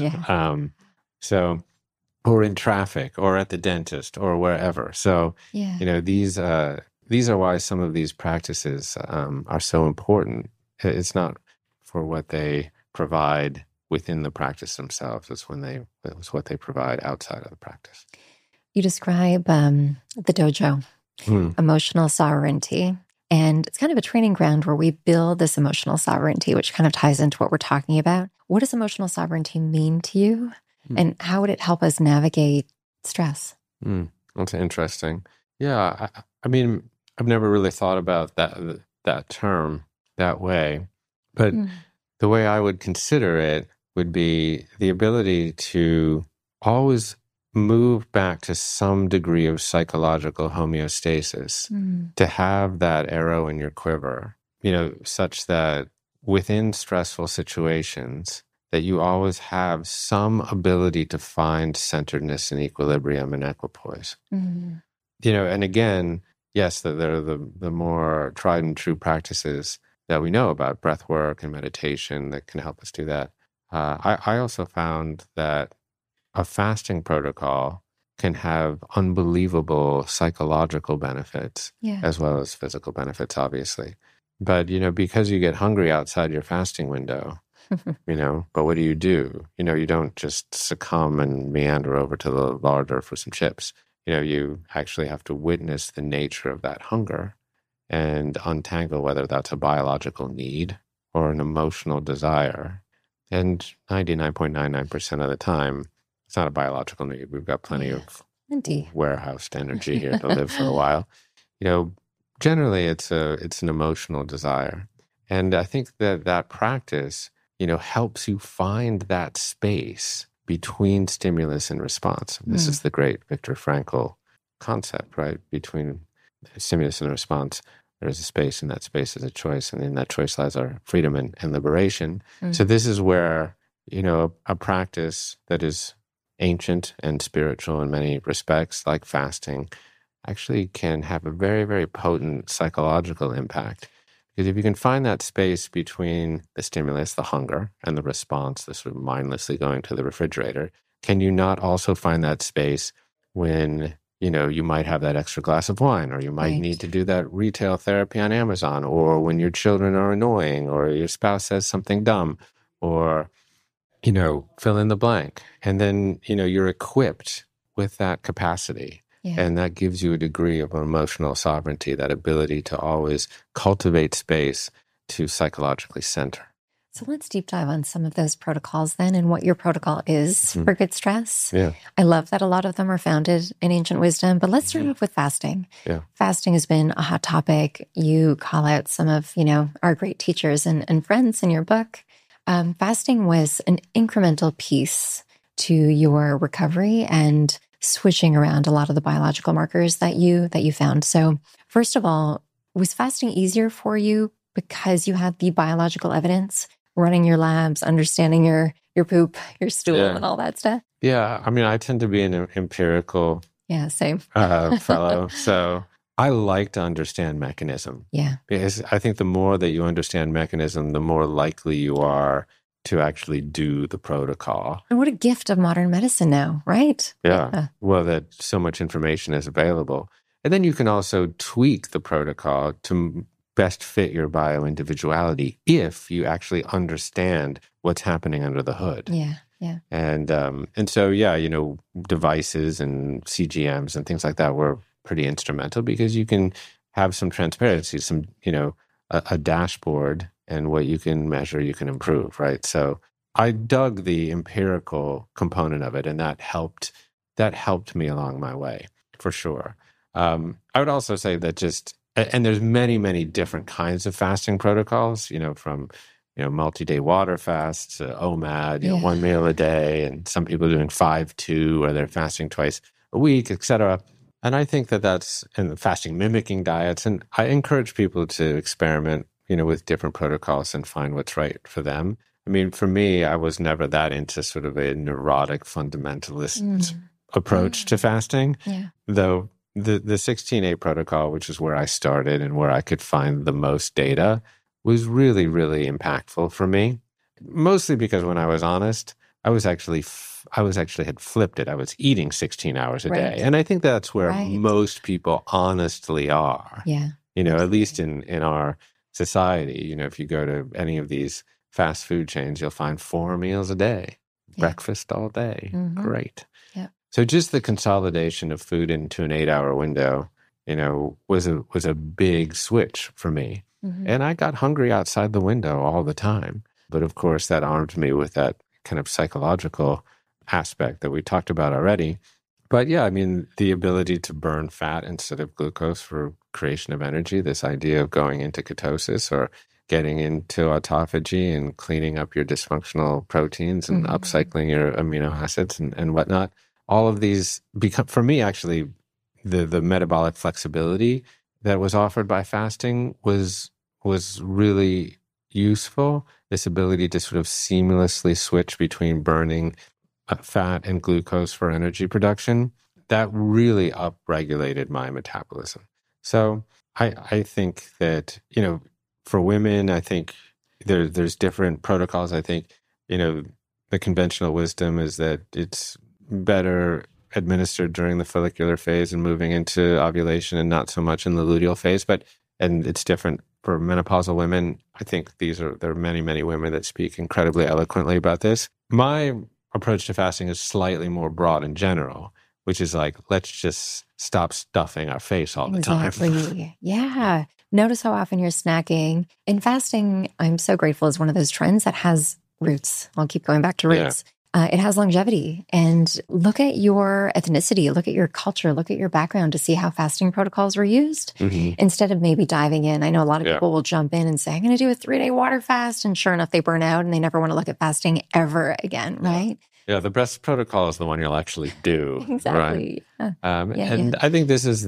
Or in traffic or at the dentist or wherever. So, these are why some of these practices are so important. It's not for what they provide within the practice themselves. It's what they provide outside of the practice. You describe the dojo, emotional sovereignty. And it's kind of a training ground where we build this emotional sovereignty, which kind of ties into what we're talking about. What does emotional sovereignty mean to you? And how would it help us navigate stress? That's interesting. Yeah, I mean, I've never really thought about that term that way. But the way I would consider it would be the ability to always move back to some degree of psychological homeostasis, to have that arrow in your quiver, such that within stressful situations, that you always have some ability to find centeredness and equilibrium and equipoise. And again, yes, that they're the more tried and true practices that we know about, breath work and meditation, that can help us do that. I also found that a fasting protocol can have unbelievable psychological benefits as well as physical benefits, obviously. But, because you get hungry outside your fasting window, but what do? You don't just succumb and meander over to the larder for some chips. You actually have to witness the nature of that hunger and untangle whether that's a biological need or an emotional desire. And 99.99% of the time, it's not a biological need. We've got plenty of warehoused energy here to live for a while. Generally it's an emotional desire. And I think that practice, helps you find that space between stimulus and response. And this is the great Viktor Frankl concept, right? Between stimulus and response, there is a space, and that space is a choice. And in that choice lies our freedom and liberation. So this is where, a practice that is ancient and spiritual in many respects, like fasting, actually can have a very, very potent psychological impact. Because if you can find that space between the stimulus, the hunger, and the response, the sort of mindlessly going to the refrigerator, can you not also find that space when, you might have that extra glass of wine, or you might need to do that retail therapy on Amazon, or when your children are annoying, or your spouse says something dumb, or, fill in the blank. And then, you're equipped with that capacity. And that gives you a degree of emotional sovereignty, that ability to always cultivate space to psychologically center. So let's deep dive on some of those protocols then, and what your protocol is for good stress. Yeah. I love that a lot of them are founded in ancient wisdom, but let's start off with fasting. Yeah. Fasting has been a hot topic. You call out some of, our great teachers and friends in your book. Fasting was an incremental piece to your recovery and switching around a lot of the biological markers that you found. So first of all, was fasting easier for you because you had the biological evidence, running your labs, understanding your poop, your stool, and all that stuff? Yeah. I mean, I tend to be an empirical same fellow. So I like to understand mechanism. Yeah. Because I think the more that you understand mechanism, the more likely you are to actually do the protocol. And what a gift of modern medicine now, right? Yeah. Well, that so much information is available. And then you can also tweak the protocol to best fit your bio-individuality if you actually understand what's happening under the hood. Yeah, yeah. And so, yeah, devices and CGMs and things like that were pretty instrumental because you can have some transparency, some, a dashboard, and what you can measure, you can improve, right? So I dug the empirical component of it, and that helped me along my way, for sure. I would also say that and there's many, many different kinds of fasting protocols, from, multi-day water fasts, OMAD, 1 meal a day, and some people are doing 5-2, or they're fasting twice a week, etc. And I think that's and fasting mimicking diets. And I encourage people to experiment, with different protocols and find what's right for them. I mean, for me, I was never that into sort of a neurotic fundamentalist approach to fasting, though the 16-8 protocol, which is where I started and where I could find the most data, was really, really impactful for me. Mostly because when I was honest, I was actually had flipped it. I was eating 16 hours a day. And I think that's where most people honestly are. Yeah. At least in our society, if you go to any of these fast food chains, you'll find 4 meals a day, breakfast all day. Great. Yeah. So just the consolidation of food into an 8-hour window, was a big switch for me. And I got hungry outside the window all the time. But of course, that armed me with that kind of psychological aspect that we talked about already. But yeah, I mean, the ability to burn fat instead of glucose for creation of energy, this idea of going into ketosis or getting into autophagy and cleaning up your dysfunctional proteins and upcycling your amino acids and whatnot. All of these become, for me, actually, the metabolic flexibility that was offered by fasting was really useful. This ability to sort of seamlessly switch between burning fat and glucose for energy production, that really upregulated my metabolism. So I think that, for women, I think there's different protocols. I think, the conventional wisdom is that it's better administered during the follicular phase and moving into ovulation and not so much in the luteal phase. And it's different for menopausal women. I think there are many, many women that speak incredibly eloquently about this. My approach to fasting is slightly more broad in general, which is like, let's just stop stuffing our face all the time. Exactly. Yeah. Notice how often you're snacking. And fasting, I'm so grateful, is one of those trends that has roots. I'll keep going back to roots. It has longevity. And look at your ethnicity, look at your culture, look at your background to see how fasting protocols were used instead of maybe diving in. I know a lot of people will jump in and say, I'm going to do a 3-day water fast. And sure enough, they burn out and they never want to look at fasting ever again, right? Yeah, the best protocol is the one you'll actually do. Exactly. Right? I think this is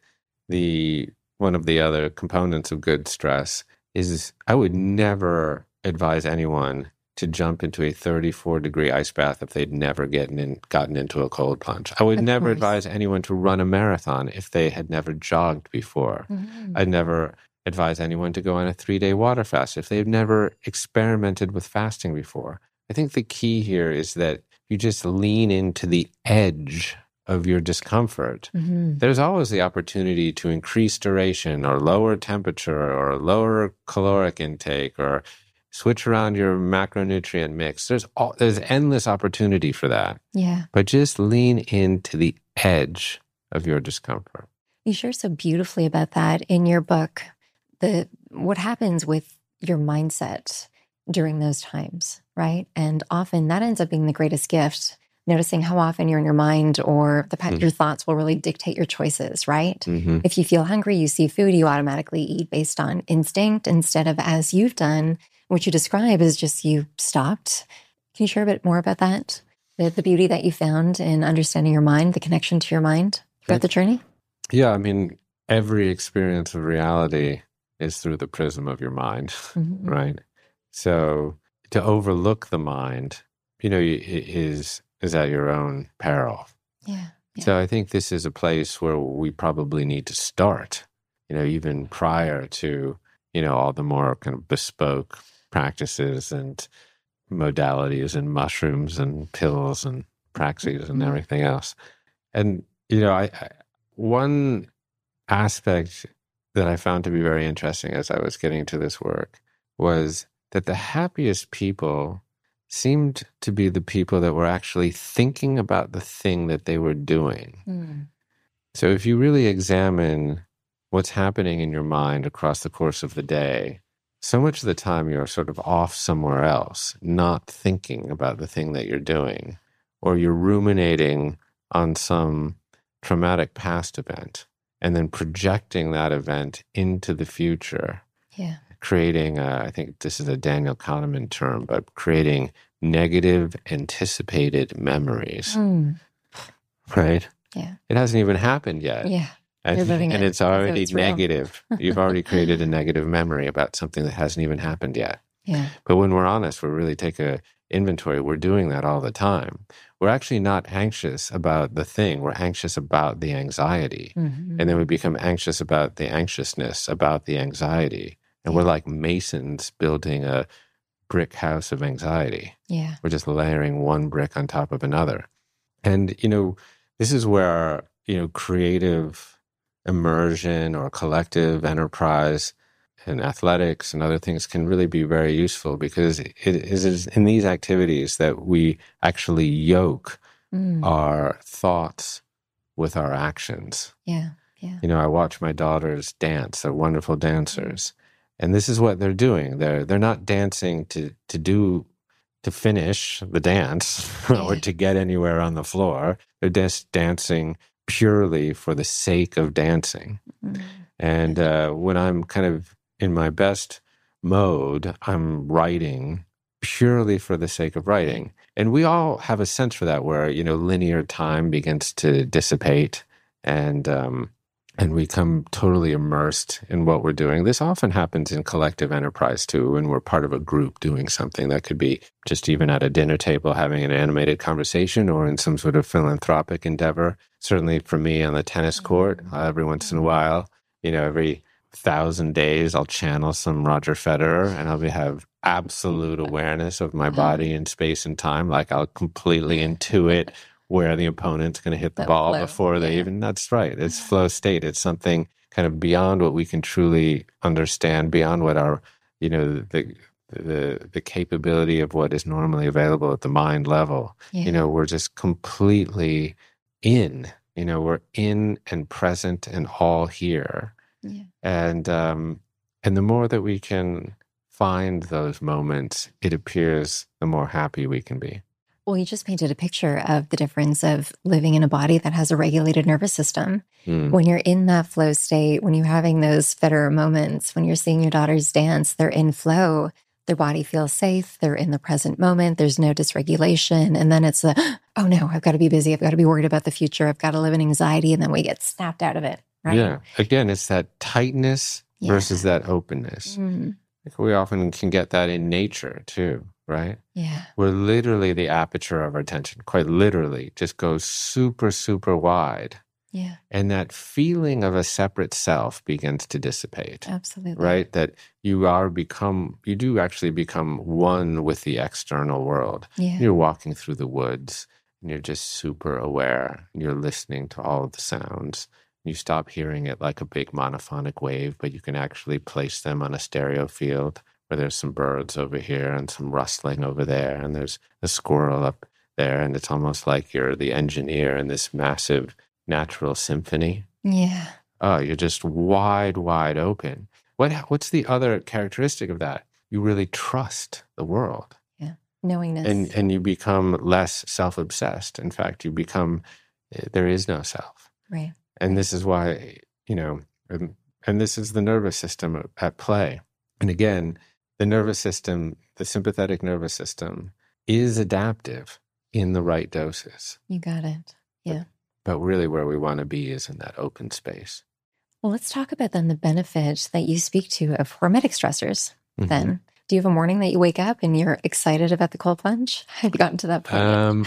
the one of the other components of good stress is I would never advise anyone to jump into a 34-degree ice bath if they'd never gotten into a cold plunge. I would never advise anyone to run a marathon if they had never jogged before. I'd never advise anyone to go on a 3-day water fast if they've never experimented with fasting before. I think the key here is that you just lean into the edge of your discomfort. There's always the opportunity to increase duration or lower temperature or lower caloric intake or switch around your macronutrient mix. There's endless opportunity for that. Yeah. But just lean into the edge of your discomfort. You share so beautifully about that in your book, what happens with your mindset during those times, right? And often that ends up being the greatest gift, noticing how often you're in your mind or your thoughts will really dictate your choices, right? If you feel hungry, you see food, you automatically eat based on instinct instead of, as you've done, what you describe is just you stopped. Can you share a bit more about that? The beauty that you found in understanding your mind, the connection to your mind throughout the journey? Yeah, I mean, every experience of reality is through the prism of your mind, right? So to overlook the mind, is at your own peril. Yeah. So I think this is a place where we probably need to start, even prior to, all the more kind of bespoke practices and modalities and mushrooms and pills and praxis and everything else. And, one aspect that I found to be very interesting as I was getting to this work was that the happiest people seemed to be the people that were actually thinking about the thing that they were doing. Mm. So if you really examine what's happening in your mind across the course of the day, so much of the time you're sort of off somewhere else, not thinking about the thing that you're doing, or you're ruminating on some traumatic past event and then projecting that event into the future, Yeah. creating, I think this is a Daniel Kahneman term, but creating negative anticipated memories, right? Yeah. It hasn't even happened yet. Yeah. And, You're living it it's as though already it's real. negative. You've already created a negative memory about something that hasn't even happened yet. Yeah. But when we're honest, we really take a inventory. We're doing that all the time. We're actually not anxious about the thing. We're anxious about the anxiety. Mm-hmm. And then we become anxious about the anxiousness, about the anxiety. And we're like masons building a brick house of anxiety. Yeah. We're just layering one brick on top of another. And, this is where, creative immersion or collective enterprise and athletics and other things can really be very useful, because it is in these activities that we actually yoke our thoughts with our actions. Yeah. Yeah. I watch my daughters dance. They're wonderful dancers. And this is what they're doing. They're not dancing to finish the dance or to get anywhere on the floor. They're just dancing purely for the sake of dancing. Mm-hmm. And when I'm kind of in my best mode, I'm writing purely for the sake of writing. And we all have a sense for that, where, linear time begins to dissipate and we become totally immersed in what we're doing. This often happens in collective enterprise too, when we're part of a group doing something. That could be just even at a dinner table having an animated conversation, or in some sort of philanthropic endeavor. Certainly for me on the tennis court, every once in a while, every 1,000 days, I'll channel some Roger Federer, and I'll have absolute awareness of my body in space and time. Like I'll completely intuit where the opponent's going to hit the ball before they even, that's right. It's flow state. It's something kind of beyond what we can truly understand, beyond what our, the capability of what is normally available at the mind level. Yeah. We're just completely in, we're in and present and all here. Yeah. And the more that we can find those moments, it appears the more happy we can be. Well, you just painted a picture of the difference of living in a body that has a regulated nervous system. When you're in that flow state, when you're having those Federer moments, when you're seeing your daughters dance, they're in flow. Their body feels safe. They're in the present moment. There's no dysregulation. And then it's oh no, I've got to be busy. I've got to be worried about the future. I've got to live in anxiety. And then we get snapped out of it. Right? Yeah. Again, it's that tightness versus that openness. Like we often can get that in nature too, right? Yeah. Where literally the aperture of our attention, quite literally, just goes super, super wide. Yeah. And that feeling of a separate self begins to dissipate. Absolutely. Right? That you do actually become one with the external world. Yeah. You're walking through the woods and you're just super aware. And you're listening to all of the sounds. You stop hearing it like a big monophonic wave, but you can actually place them on a stereo field where there's some birds over here and some rustling over there, and there's a squirrel up there, and it's almost like you're the engineer in this massive natural symphony. Yeah. Oh, you're just wide, wide open. What's the other characteristic of that? You really trust the world. Yeah. Knowingness. And you become less self-obsessed. In fact, there is no self. Right. And this is why, and this is the nervous system at play. And again, the nervous system, the sympathetic nervous system, is adaptive in the right doses. You got it. Yeah. But really where we want to be is in that open space. Well, let's talk about then the benefit that you speak to of hormetic stressors then. Do you have a morning that you wake up and you're excited about the cold plunge? Have you gotten to that point?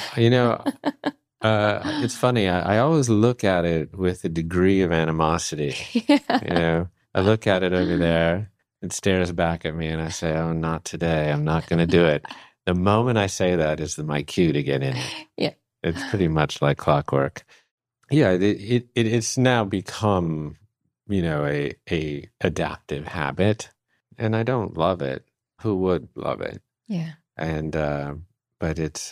It's funny. I always look at it with a degree of animosity. Yeah. I look at it over there. It stares back at me and I say, oh, not today. I'm not going to do it. The moment I say that is my cue to get in it. Yeah. It's pretty much like clockwork. Yeah, it's now become a adaptive habit, and I don't love it. Who would love it? Yeah. And but it's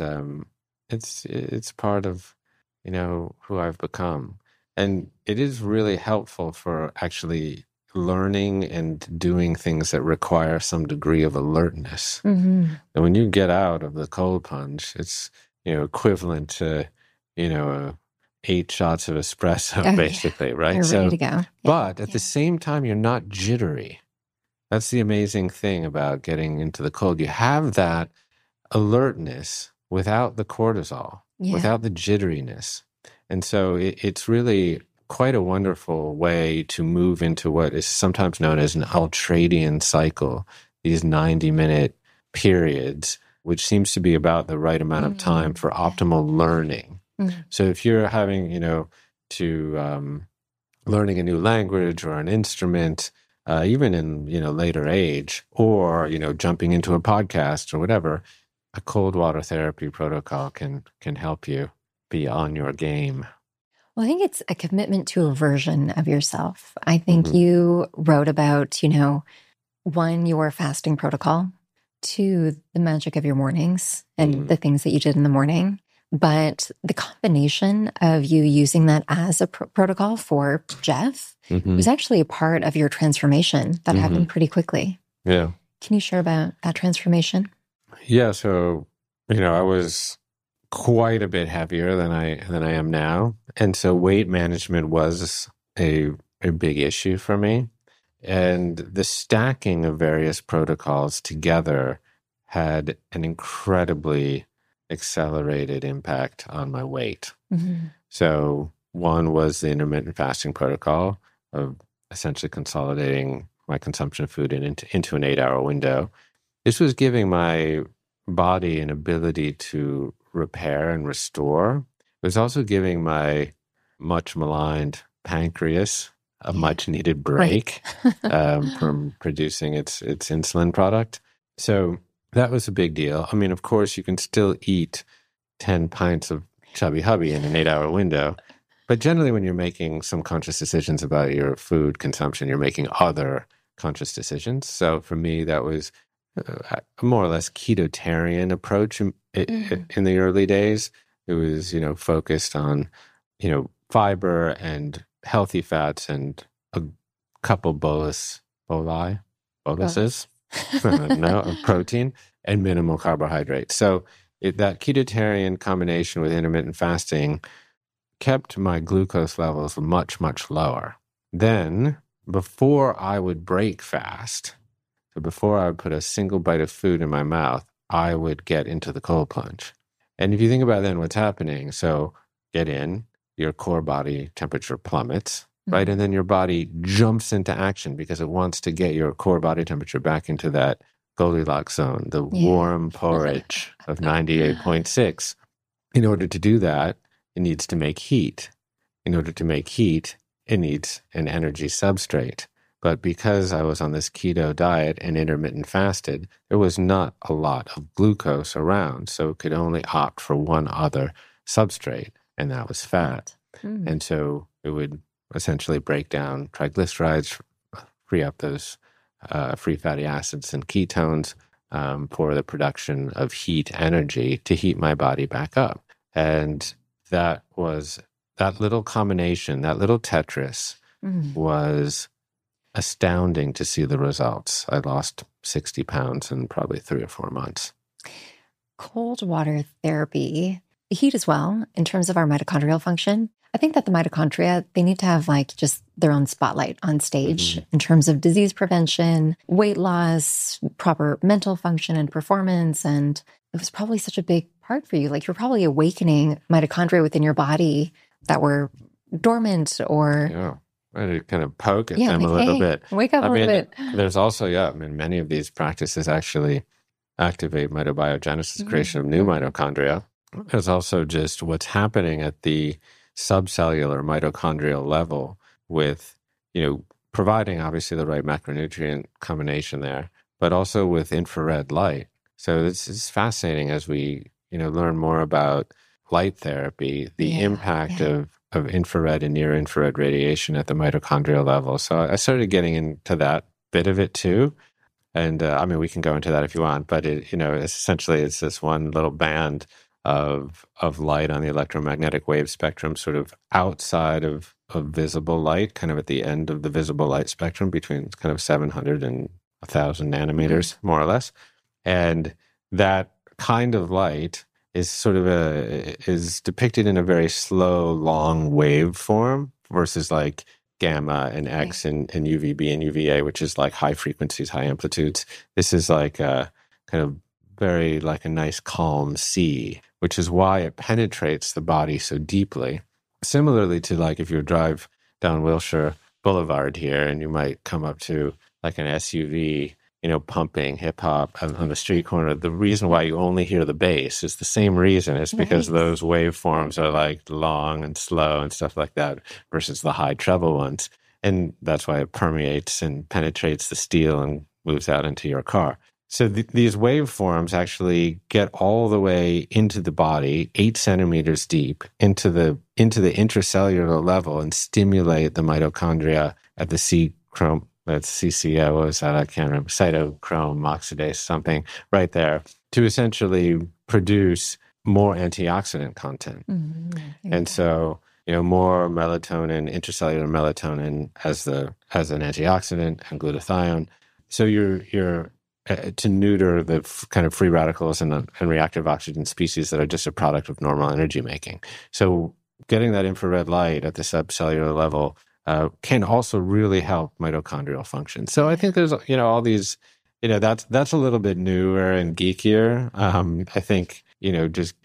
part of who I've become, and it is really helpful for actually learning and doing things that require some degree of alertness. Mm-hmm. And when you get out of the cold plunge, it's equivalent to 8 shots of espresso, basically, right? You're ready to go. Yeah. But at the same time, you're not jittery. That's the amazing thing about getting into the cold. You have that alertness without the cortisol, without the jitteriness. And so it's really quite a wonderful way to move into what is sometimes known as an ultradian cycle, these 90-minute periods, which seems to be about the right amount of time for optimal learning. Mm-hmm. So if you're having, learning a new language or an instrument, even in, later age, or, jumping into a podcast or whatever, a cold water therapy protocol can help you be on your game. Well, I think it's a commitment to a version of yourself. I think you wrote about, one, your fasting protocol, two, the magic of your mornings and the things that you did in the morning. But the combination of you using that as a protocol for Jeff was actually a part of your transformation that happened pretty quickly. Yeah. Can you share about that transformation? Yeah. So, I was quite a bit heavier than I am now. And so weight management was a big issue for me. And the stacking of various protocols together had an incredibly accelerated impact on my weight. Mm-hmm. So one was the intermittent fasting protocol of essentially consolidating my consumption of food into an 8-hour window. This was giving my body an ability to repair and restore. It was also giving my much maligned pancreas a much needed break from producing its insulin product. So that was a big deal. I mean, of course, you can still eat 10 pints of Chubby Hubby in an 8-hour window. But generally, when you're making some conscious decisions about your food consumption, you're making other conscious decisions. So for me, that was a more or less ketotarian approach in the early days. It was, focused on, fiber and healthy fats and a couple boluses of protein and minimal carbohydrates. So that ketotarian combination with intermittent fasting kept my glucose levels much, much lower. Then, before I would break fast, so before I would put a single bite of food in my mouth, I would get into the cold plunge. And if you think about then what's happening, so get in, your core body temperature plummets, right? And then your body jumps into action because it wants to get your core body temperature back into that Goldilocks zone, the warm porridge of 98.6. In order to do that, it needs to make heat. In order to make heat, it needs an energy substrate. But because I was on this keto diet and intermittent fasted, there was not a lot of glucose around. So it could only opt for one other substrate, and that was fat. And so it would essentially break down triglycerides, free up those free fatty acids and ketones for the production of heat energy to heat my body back up. And that little combination, that little Tetris was astounding to see the results. I lost 60 pounds in probably 3 or 4 months. Cold water therapy, heat as well, in terms of our mitochondrial function. I think that the mitochondria, they need to have just their own spotlight on stage in terms of disease prevention, weight loss, proper mental function and performance. And it was probably such a big part for you. You're probably awakening mitochondria within your body that were dormant or... Yeah. To kind of poke at them a little bit. Wake up a little bit. There's also, many of these practices actually activate mitobiogenesis, creation of new mitochondria. There's also just what's happening at the subcellular mitochondrial level with, providing obviously the right macronutrient combination there, but also with infrared light. So this is fascinating as we, learn more about light therapy, the impact of of infrared and near infrared radiation at the mitochondrial level. So I started getting into that bit of it too. And I mean, we can go into that if you want, but essentially it's this one little band of light on the electromagnetic wave spectrum, sort of outside of visible light, kind of at the end of the visible light spectrum between kind of 700 and 1,000 nanometers, more or less. And that kind of light is sort of is depicted in a very slow, long wave form versus like gamma and X and UVB and UVA, which is like high frequencies, high amplitudes. This is like a kind of very like a nice calm C, which is why it penetrates the body so deeply. Similarly to like if you drive down Wilshire Boulevard here and you might come up to like an SUV, pumping hip hop on the street corner. The reason why you only hear the bass is the same reason. It's because those waveforms are like long and slow and stuff like that versus the high treble ones. And that's why it permeates and penetrates the steel and moves out into your car. So these waveforms actually get all the way into the body, 8 centimeters deep, into the intracellular level and stimulate the mitochondria at the CCO, what was that? I can't remember, cytochrome oxidase, something right there, to essentially produce more antioxidant content. Mm-hmm. And so, more melatonin, intracellular melatonin as an antioxidant and glutathione. So you're to neuter the kind of free radicals and reactive oxygen species that are just a product of normal energy making. So getting that infrared light at the subcellular level can also really help mitochondrial function. So I think there's, all these, that's a little bit newer and geekier. I think, just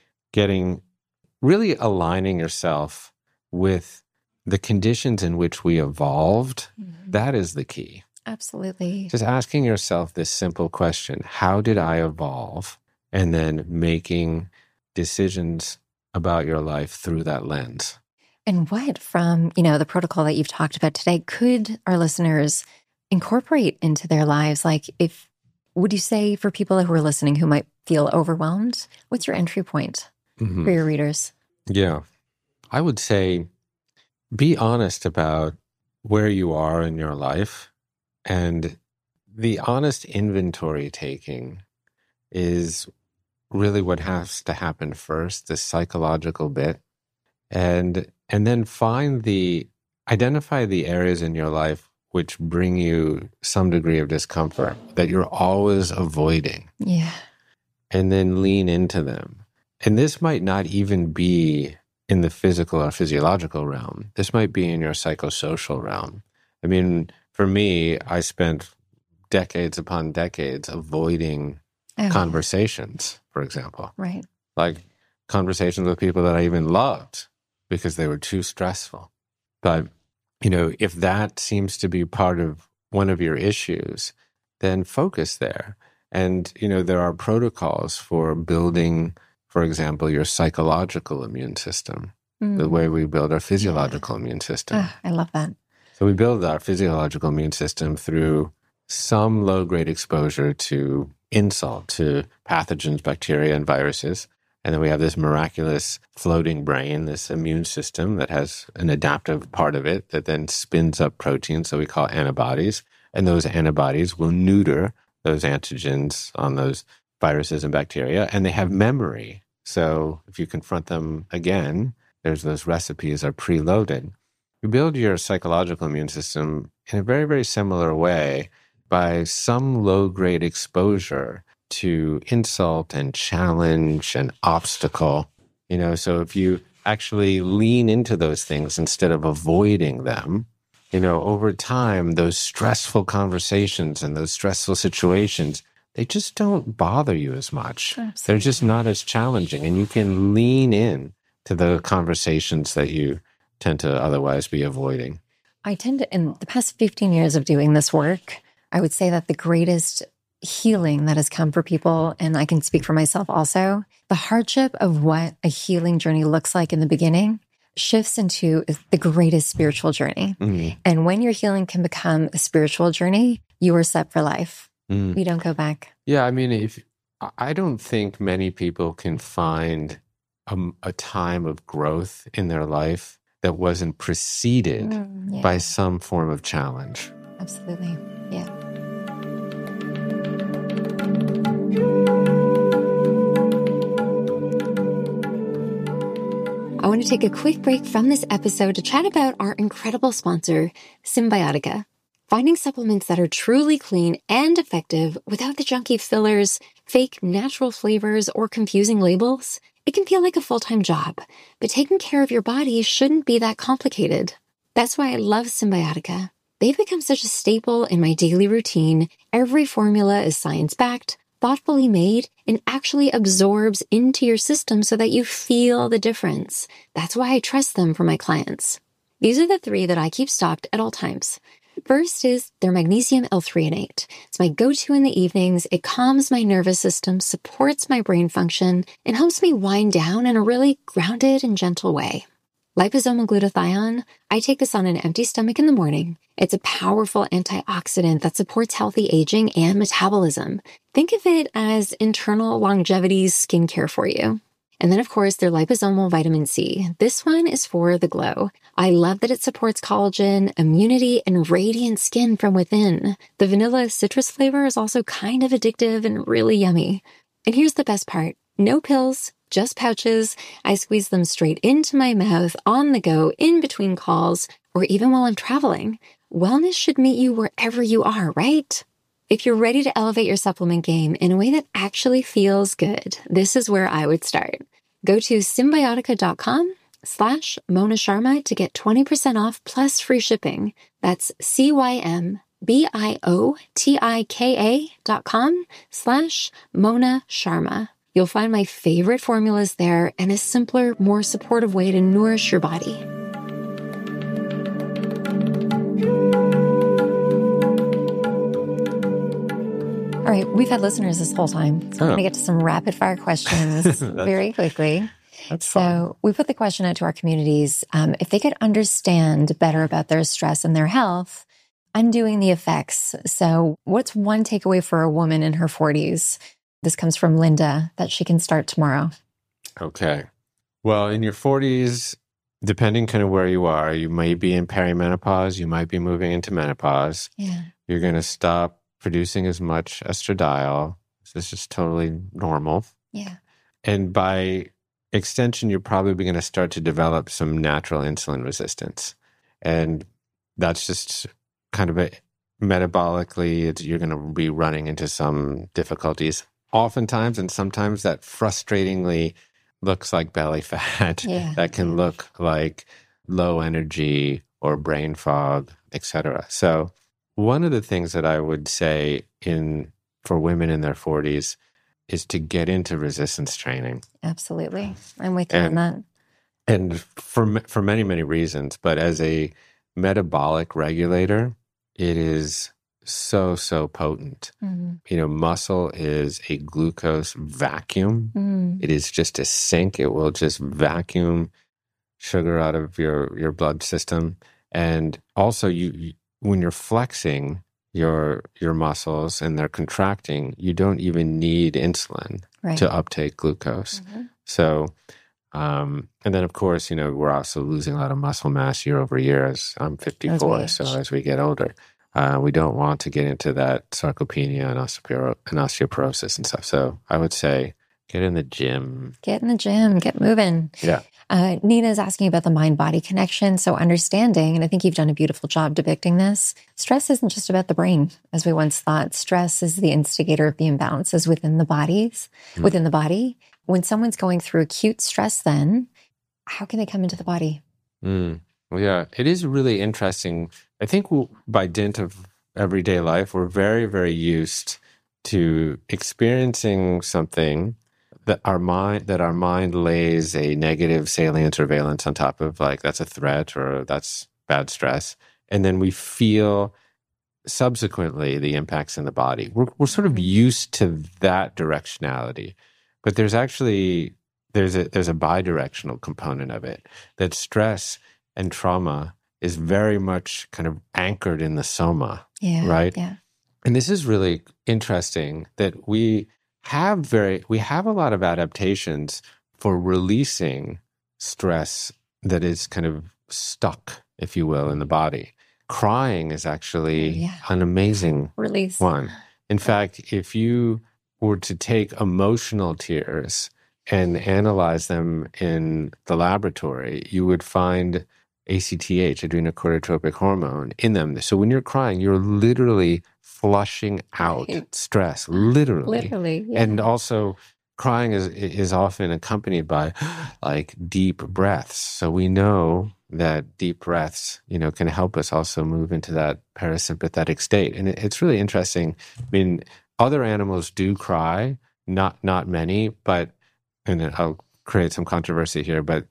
really aligning yourself with the conditions in which we evolved, that is the key. Absolutely. Just asking yourself this simple question, how did I evolve? And then making decisions about your life through that lens. And what from, the protocol that you've talked about today, could our listeners incorporate into their lives? Like would you say for people who are listening who might feel overwhelmed, what's your entry point for your readers? Yeah. I would say be honest about where you are in your life. And the honest inventory taking is really what has to happen first, the psychological bit. And then identify the areas in your life which bring you some degree of discomfort that you're always avoiding. Yeah. And then lean into them. And this might not even be in the physical or physiological realm. This might be in your psychosocial realm. I mean, for me, I spent decades upon decades avoiding conversations, for example. Right. Like conversations with people that I even loved because they were too stressful. But, if that seems to be part of one of your issues, then focus there. And, there are protocols for building, for example, your psychological immune system, the way we build our physiological immune system. I love that. So we build our physiological immune system through some low-grade exposure to insult, to pathogens, bacteria, and viruses. And then we have this miraculous floating brain, this immune system that has an adaptive part of it that then spins up proteins that we call antibodies. And those antibodies will neuter those antigens on those viruses and bacteria, and they have memory. So if you confront them again, there's those recipes are preloaded. You build your psychological immune system in a very, very similar way by some low-grade exposure to insult and challenge and obstacle. So if you actually lean into those things instead of avoiding them, over time, those stressful conversations and those stressful situations, they just don't bother you as much. Absolutely. They're just not as challenging. And you can lean in to the conversations that you tend to otherwise be avoiding. I tend to, in the past 15 years of doing this work, I would say that the greatest healing that has come for people, and I can speak for myself also, the hardship of what a healing journey looks like in the beginning shifts into the greatest spiritual journey. Mm-hmm. And when your healing can become a spiritual journey, you are set for life. You don't go back. Yeah, I mean, I don't think many people can find a time of growth in their life that wasn't preceded Yeah. by some form of challenge. Absolutely. Yeah. I want to take a quick break from this episode to chat about our incredible sponsor, Symbiotica. Finding supplements that are truly clean and effective without the junky fillers, fake natural flavors, or confusing labels, it can feel like a full-time job. But taking care of your body shouldn't be that complicated. That's why I love Symbiotica. They've become such a staple in my daily routine. Every formula is science-backed, thoughtfully made, and actually absorbs into your system so that you feel the difference. That's why I trust them for my clients. These are the 3 that I keep stocked at all times. First is their magnesium L-threonate. It's my go-to in the evenings. It calms my nervous system, supports my brain function, and helps me wind down in a really grounded and gentle way. Liposomal glutathione, I take this on an empty stomach in the morning. It's a powerful antioxidant that supports healthy aging and metabolism. Think of it as internal longevity skincare for you. And then, of course, their liposomal vitamin C. This one is for the glow. I love that it supports collagen, immunity, and radiant skin from within. The vanilla citrus flavor is also kind of addictive and really yummy. And here's the best part. No pills, just pouches. I squeeze them straight into my mouth, on the go, in between calls, or even while I'm traveling. Wellness should meet you wherever you are, right? If you're ready to elevate your supplement game in a way that actually feels good, this is where I would start. Go to Symbiotica.com/Mona Sharma to get 20% off plus free shipping. That's CYMBIOTIKA.com/Mona Sharma. You'll find my favorite formulas there and a simpler, more supportive way to nourish your body. All right, we've had listeners this whole time, so we're going to get to some rapid fire questions very quickly. That's fun. We put the question out to our communities. If they could understand better about their stress and their health, undoing the effects. So what's one takeaway for a woman in her 40s? This comes from Linda, that she can start tomorrow. Okay. Well, in your 40s, depending kind of where you are, you may be in perimenopause, you might be moving into menopause. Yeah. You're going to stop producing as much estradiol. This is totally normal. Yeah. And by extension, you're probably going to start to develop some natural insulin resistance. And that's just kind of metabolically, you're going to be running into some difficulties oftentimes, and sometimes that frustratingly looks like belly fat. Yeah. That can look like low energy or brain fog, etc. So one of the things that I would say for women in their 40s is to get into resistance training. Absolutely. I'm with you on that. And for many, many reasons, but as a metabolic regulator, it is so potent. Mm-hmm. Muscle is a glucose vacuum. Mm-hmm. It is just a sink. It will just vacuum sugar out of your blood system. And also you when you're flexing your muscles and they're contracting, you don't even need insulin to uptake glucose. Mm-hmm. So, and then of course, we're also losing a lot of muscle mass year over year as I'm 54. So as we get older, we don't want to get into that sarcopenia and osteoporosis and stuff. So I would say get in the gym. Get moving. Yeah. Nina's asking about the mind-body connection. So understanding, and I think you've done a beautiful job depicting this, stress isn't just about the brain, as we once thought. Stress is the instigator of the imbalances within the body. When someone's going through acute stress, then how can they come into the body? Well, yeah, it is really interesting. I think by dint of everyday life, we're very, very used to experiencing something that our mind lays a negative salient or valence on top of, like that's a threat or that's bad stress, and then we feel subsequently the impacts in the body. We're sort of used to that directionality, but there's a bidirectional component of it, that stress and trauma is very much kind of anchored in the soma, right? Yeah. And this is really interesting that we have a lot of adaptations for releasing stress that is kind of stuck, if you will, in the body. Crying is actually an amazing release one. In fact, if you were to take emotional tears and analyze them in the laboratory, you would find ACTH, adrenocorticotropic hormone, in them. So when you're crying, you're literally flushing out stress, literally. Yeah. And also, crying is often accompanied by like deep breaths. So we know that deep breaths, can help us also move into that parasympathetic state. And it's really interesting. I mean, other animals do cry, not many, but, and I'll create some controversy here, but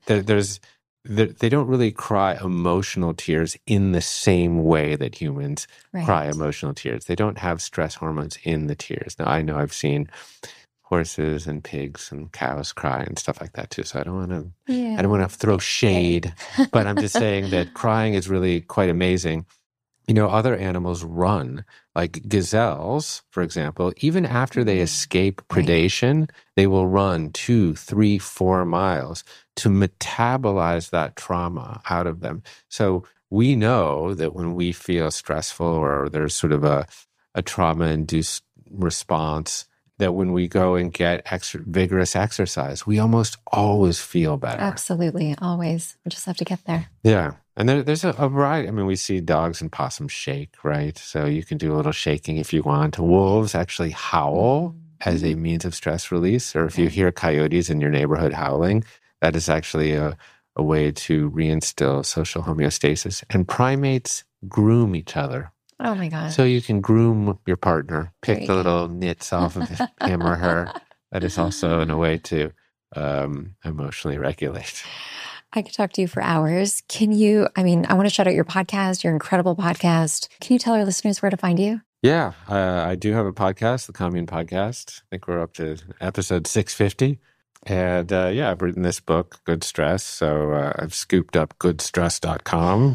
they don't really cry emotional tears in the same way that humans cry emotional tears. They don't have stress hormones in the tears. Now, I know I've seen horses and pigs and cows cry and stuff like that too. So I don't want to throw shade, but I'm just saying that crying is really quite amazing. Other animals run, like gazelles, for example. Even after they escape predation, they will run 2, 3, 4 miles to metabolize that trauma out of them. So we know that when we feel stressful or there's sort of a trauma-induced response, that when we go and get vigorous exercise, we almost always feel better. Absolutely, always. We just have to get there. Yeah. And there's a variety. I mean, we see dogs and possums shake, right? So you can do a little shaking if you want. Wolves actually howl as a means of stress release. Or if you hear coyotes in your neighborhood howling, that is actually a way to reinstill social homeostasis. And primates groom each other. Oh my God. So you can groom your partner, pick the little nits off of him or her. That is also in a way to emotionally regulate. I could talk to you for hours. I want to shout out your podcast, your incredible podcast. Can you tell our listeners where to find you? Yeah, I do have a podcast, the Commune Podcast. I think we're up to episode 650. And I've written this book, Good Stress. So I've scooped up goodstress.com.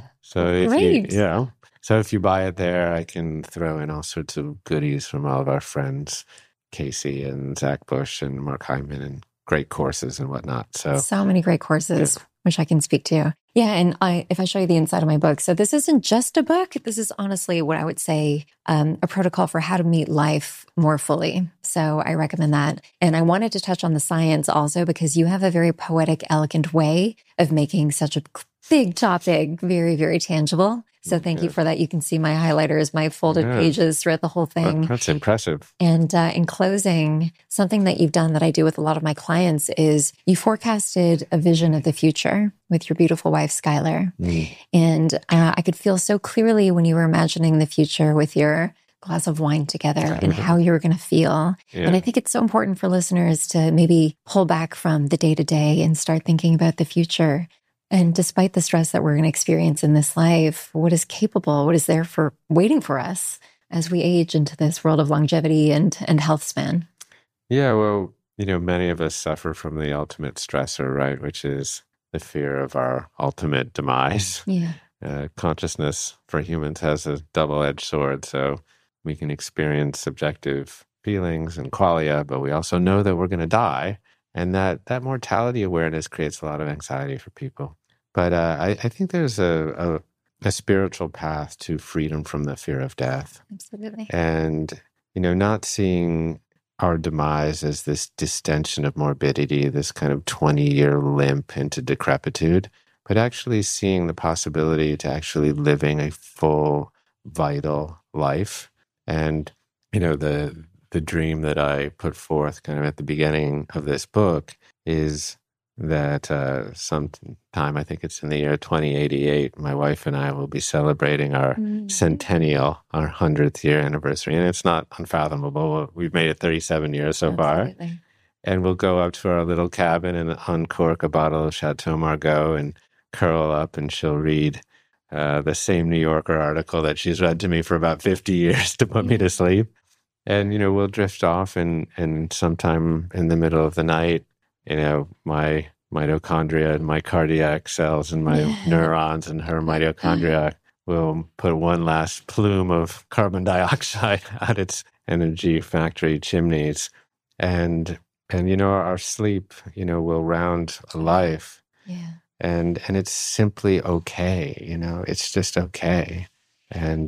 So So if you buy it there, I can throw in all sorts of goodies from all of our friends, Casey and Zach Bush and Mark Hyman, and great courses and whatnot. So many great courses, which I can speak to. Yeah, and if I show you the inside of my book, so this isn't just a book. This is honestly what I would say a protocol for how to meet life more fully. So I recommend that. And I wanted to touch on the science also because you have a very poetic, elegant way of making such a big topic very, very tangible. So thank you for that. You can see my highlighters, my folded pages throughout the whole thing. That's impressive. And in closing, something that you've done that I do with a lot of my clients is you forecasted a vision of the future with your beautiful wife, Skylar. And I could feel so clearly when you were imagining the future with your glass of wine together and how you were going to feel. Yeah. And I think it's so important for listeners to maybe pull back from the day-to-day and start thinking about the future. And despite the stress that we're going to experience in this life, what is capable, what is there for waiting for us as we age into this world of longevity and health span? Yeah, well, many of us suffer from the ultimate stressor, right? Which is the fear of our ultimate demise. Yeah. Consciousness for humans has a double-edged sword. So we can experience subjective feelings and qualia, but we also know that we're going to die. And that mortality awareness creates a lot of anxiety for people. But I think there's a spiritual path to freedom from the fear of death. Absolutely. And, not seeing our demise as this distension of morbidity, this kind of 20-year limp into decrepitude, but actually seeing the possibility to actually living a full, vital life. And, the dream that I put forth kind of at the beginning of this book is that sometime, I think it's in the year 2088, my wife and I will be celebrating our centennial, our 100th year anniversary. And it's not unfathomable. We've made it 37 years so far. And we'll go up to our little cabin and uncork a bottle of Chateau Margaux and curl up, and she'll read the same New Yorker article that she's read to me for about 50 years to put me to sleep. And, we'll drift off and sometime in the middle of the night, my mitochondria and my cardiac cells and my neurons and her mitochondria will put one last plume of carbon dioxide out its energy factory chimneys. And our sleep, will round a life. Yeah. and it's simply okay. It's just okay, and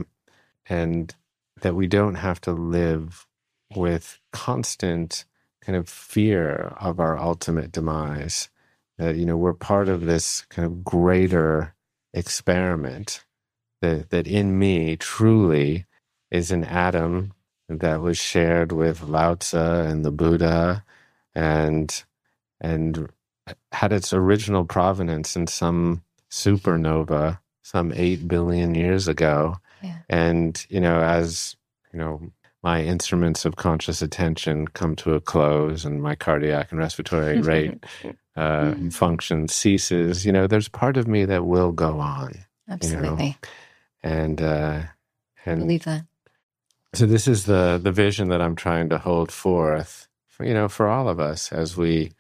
that we don't have to live with constant kind of fear of our ultimate demise. That we're part of this kind of greater experiment. That in me truly is an atom that was shared with Lao Tzu and the Buddha, and had its original provenance in some supernova some 8 billion years ago. Yeah. And, as, my instruments of conscious attention come to a close and my cardiac and respiratory rate function ceases, there's part of me that will go on. Absolutely. And I believe that. So this is the vision that I'm trying to hold forth, for all of us as we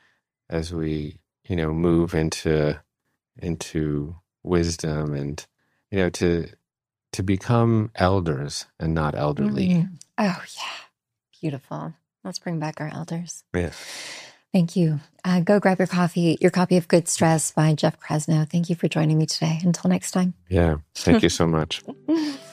move into wisdom, and to become elders and not elderly. Mm-hmm. Oh yeah, beautiful. Let's bring back our elders. Yeah. Thank you. Go grab your copy of Good Stress by Jeff Krasno. Thank you for joining me today. Until next time. Yeah. Thank you so much.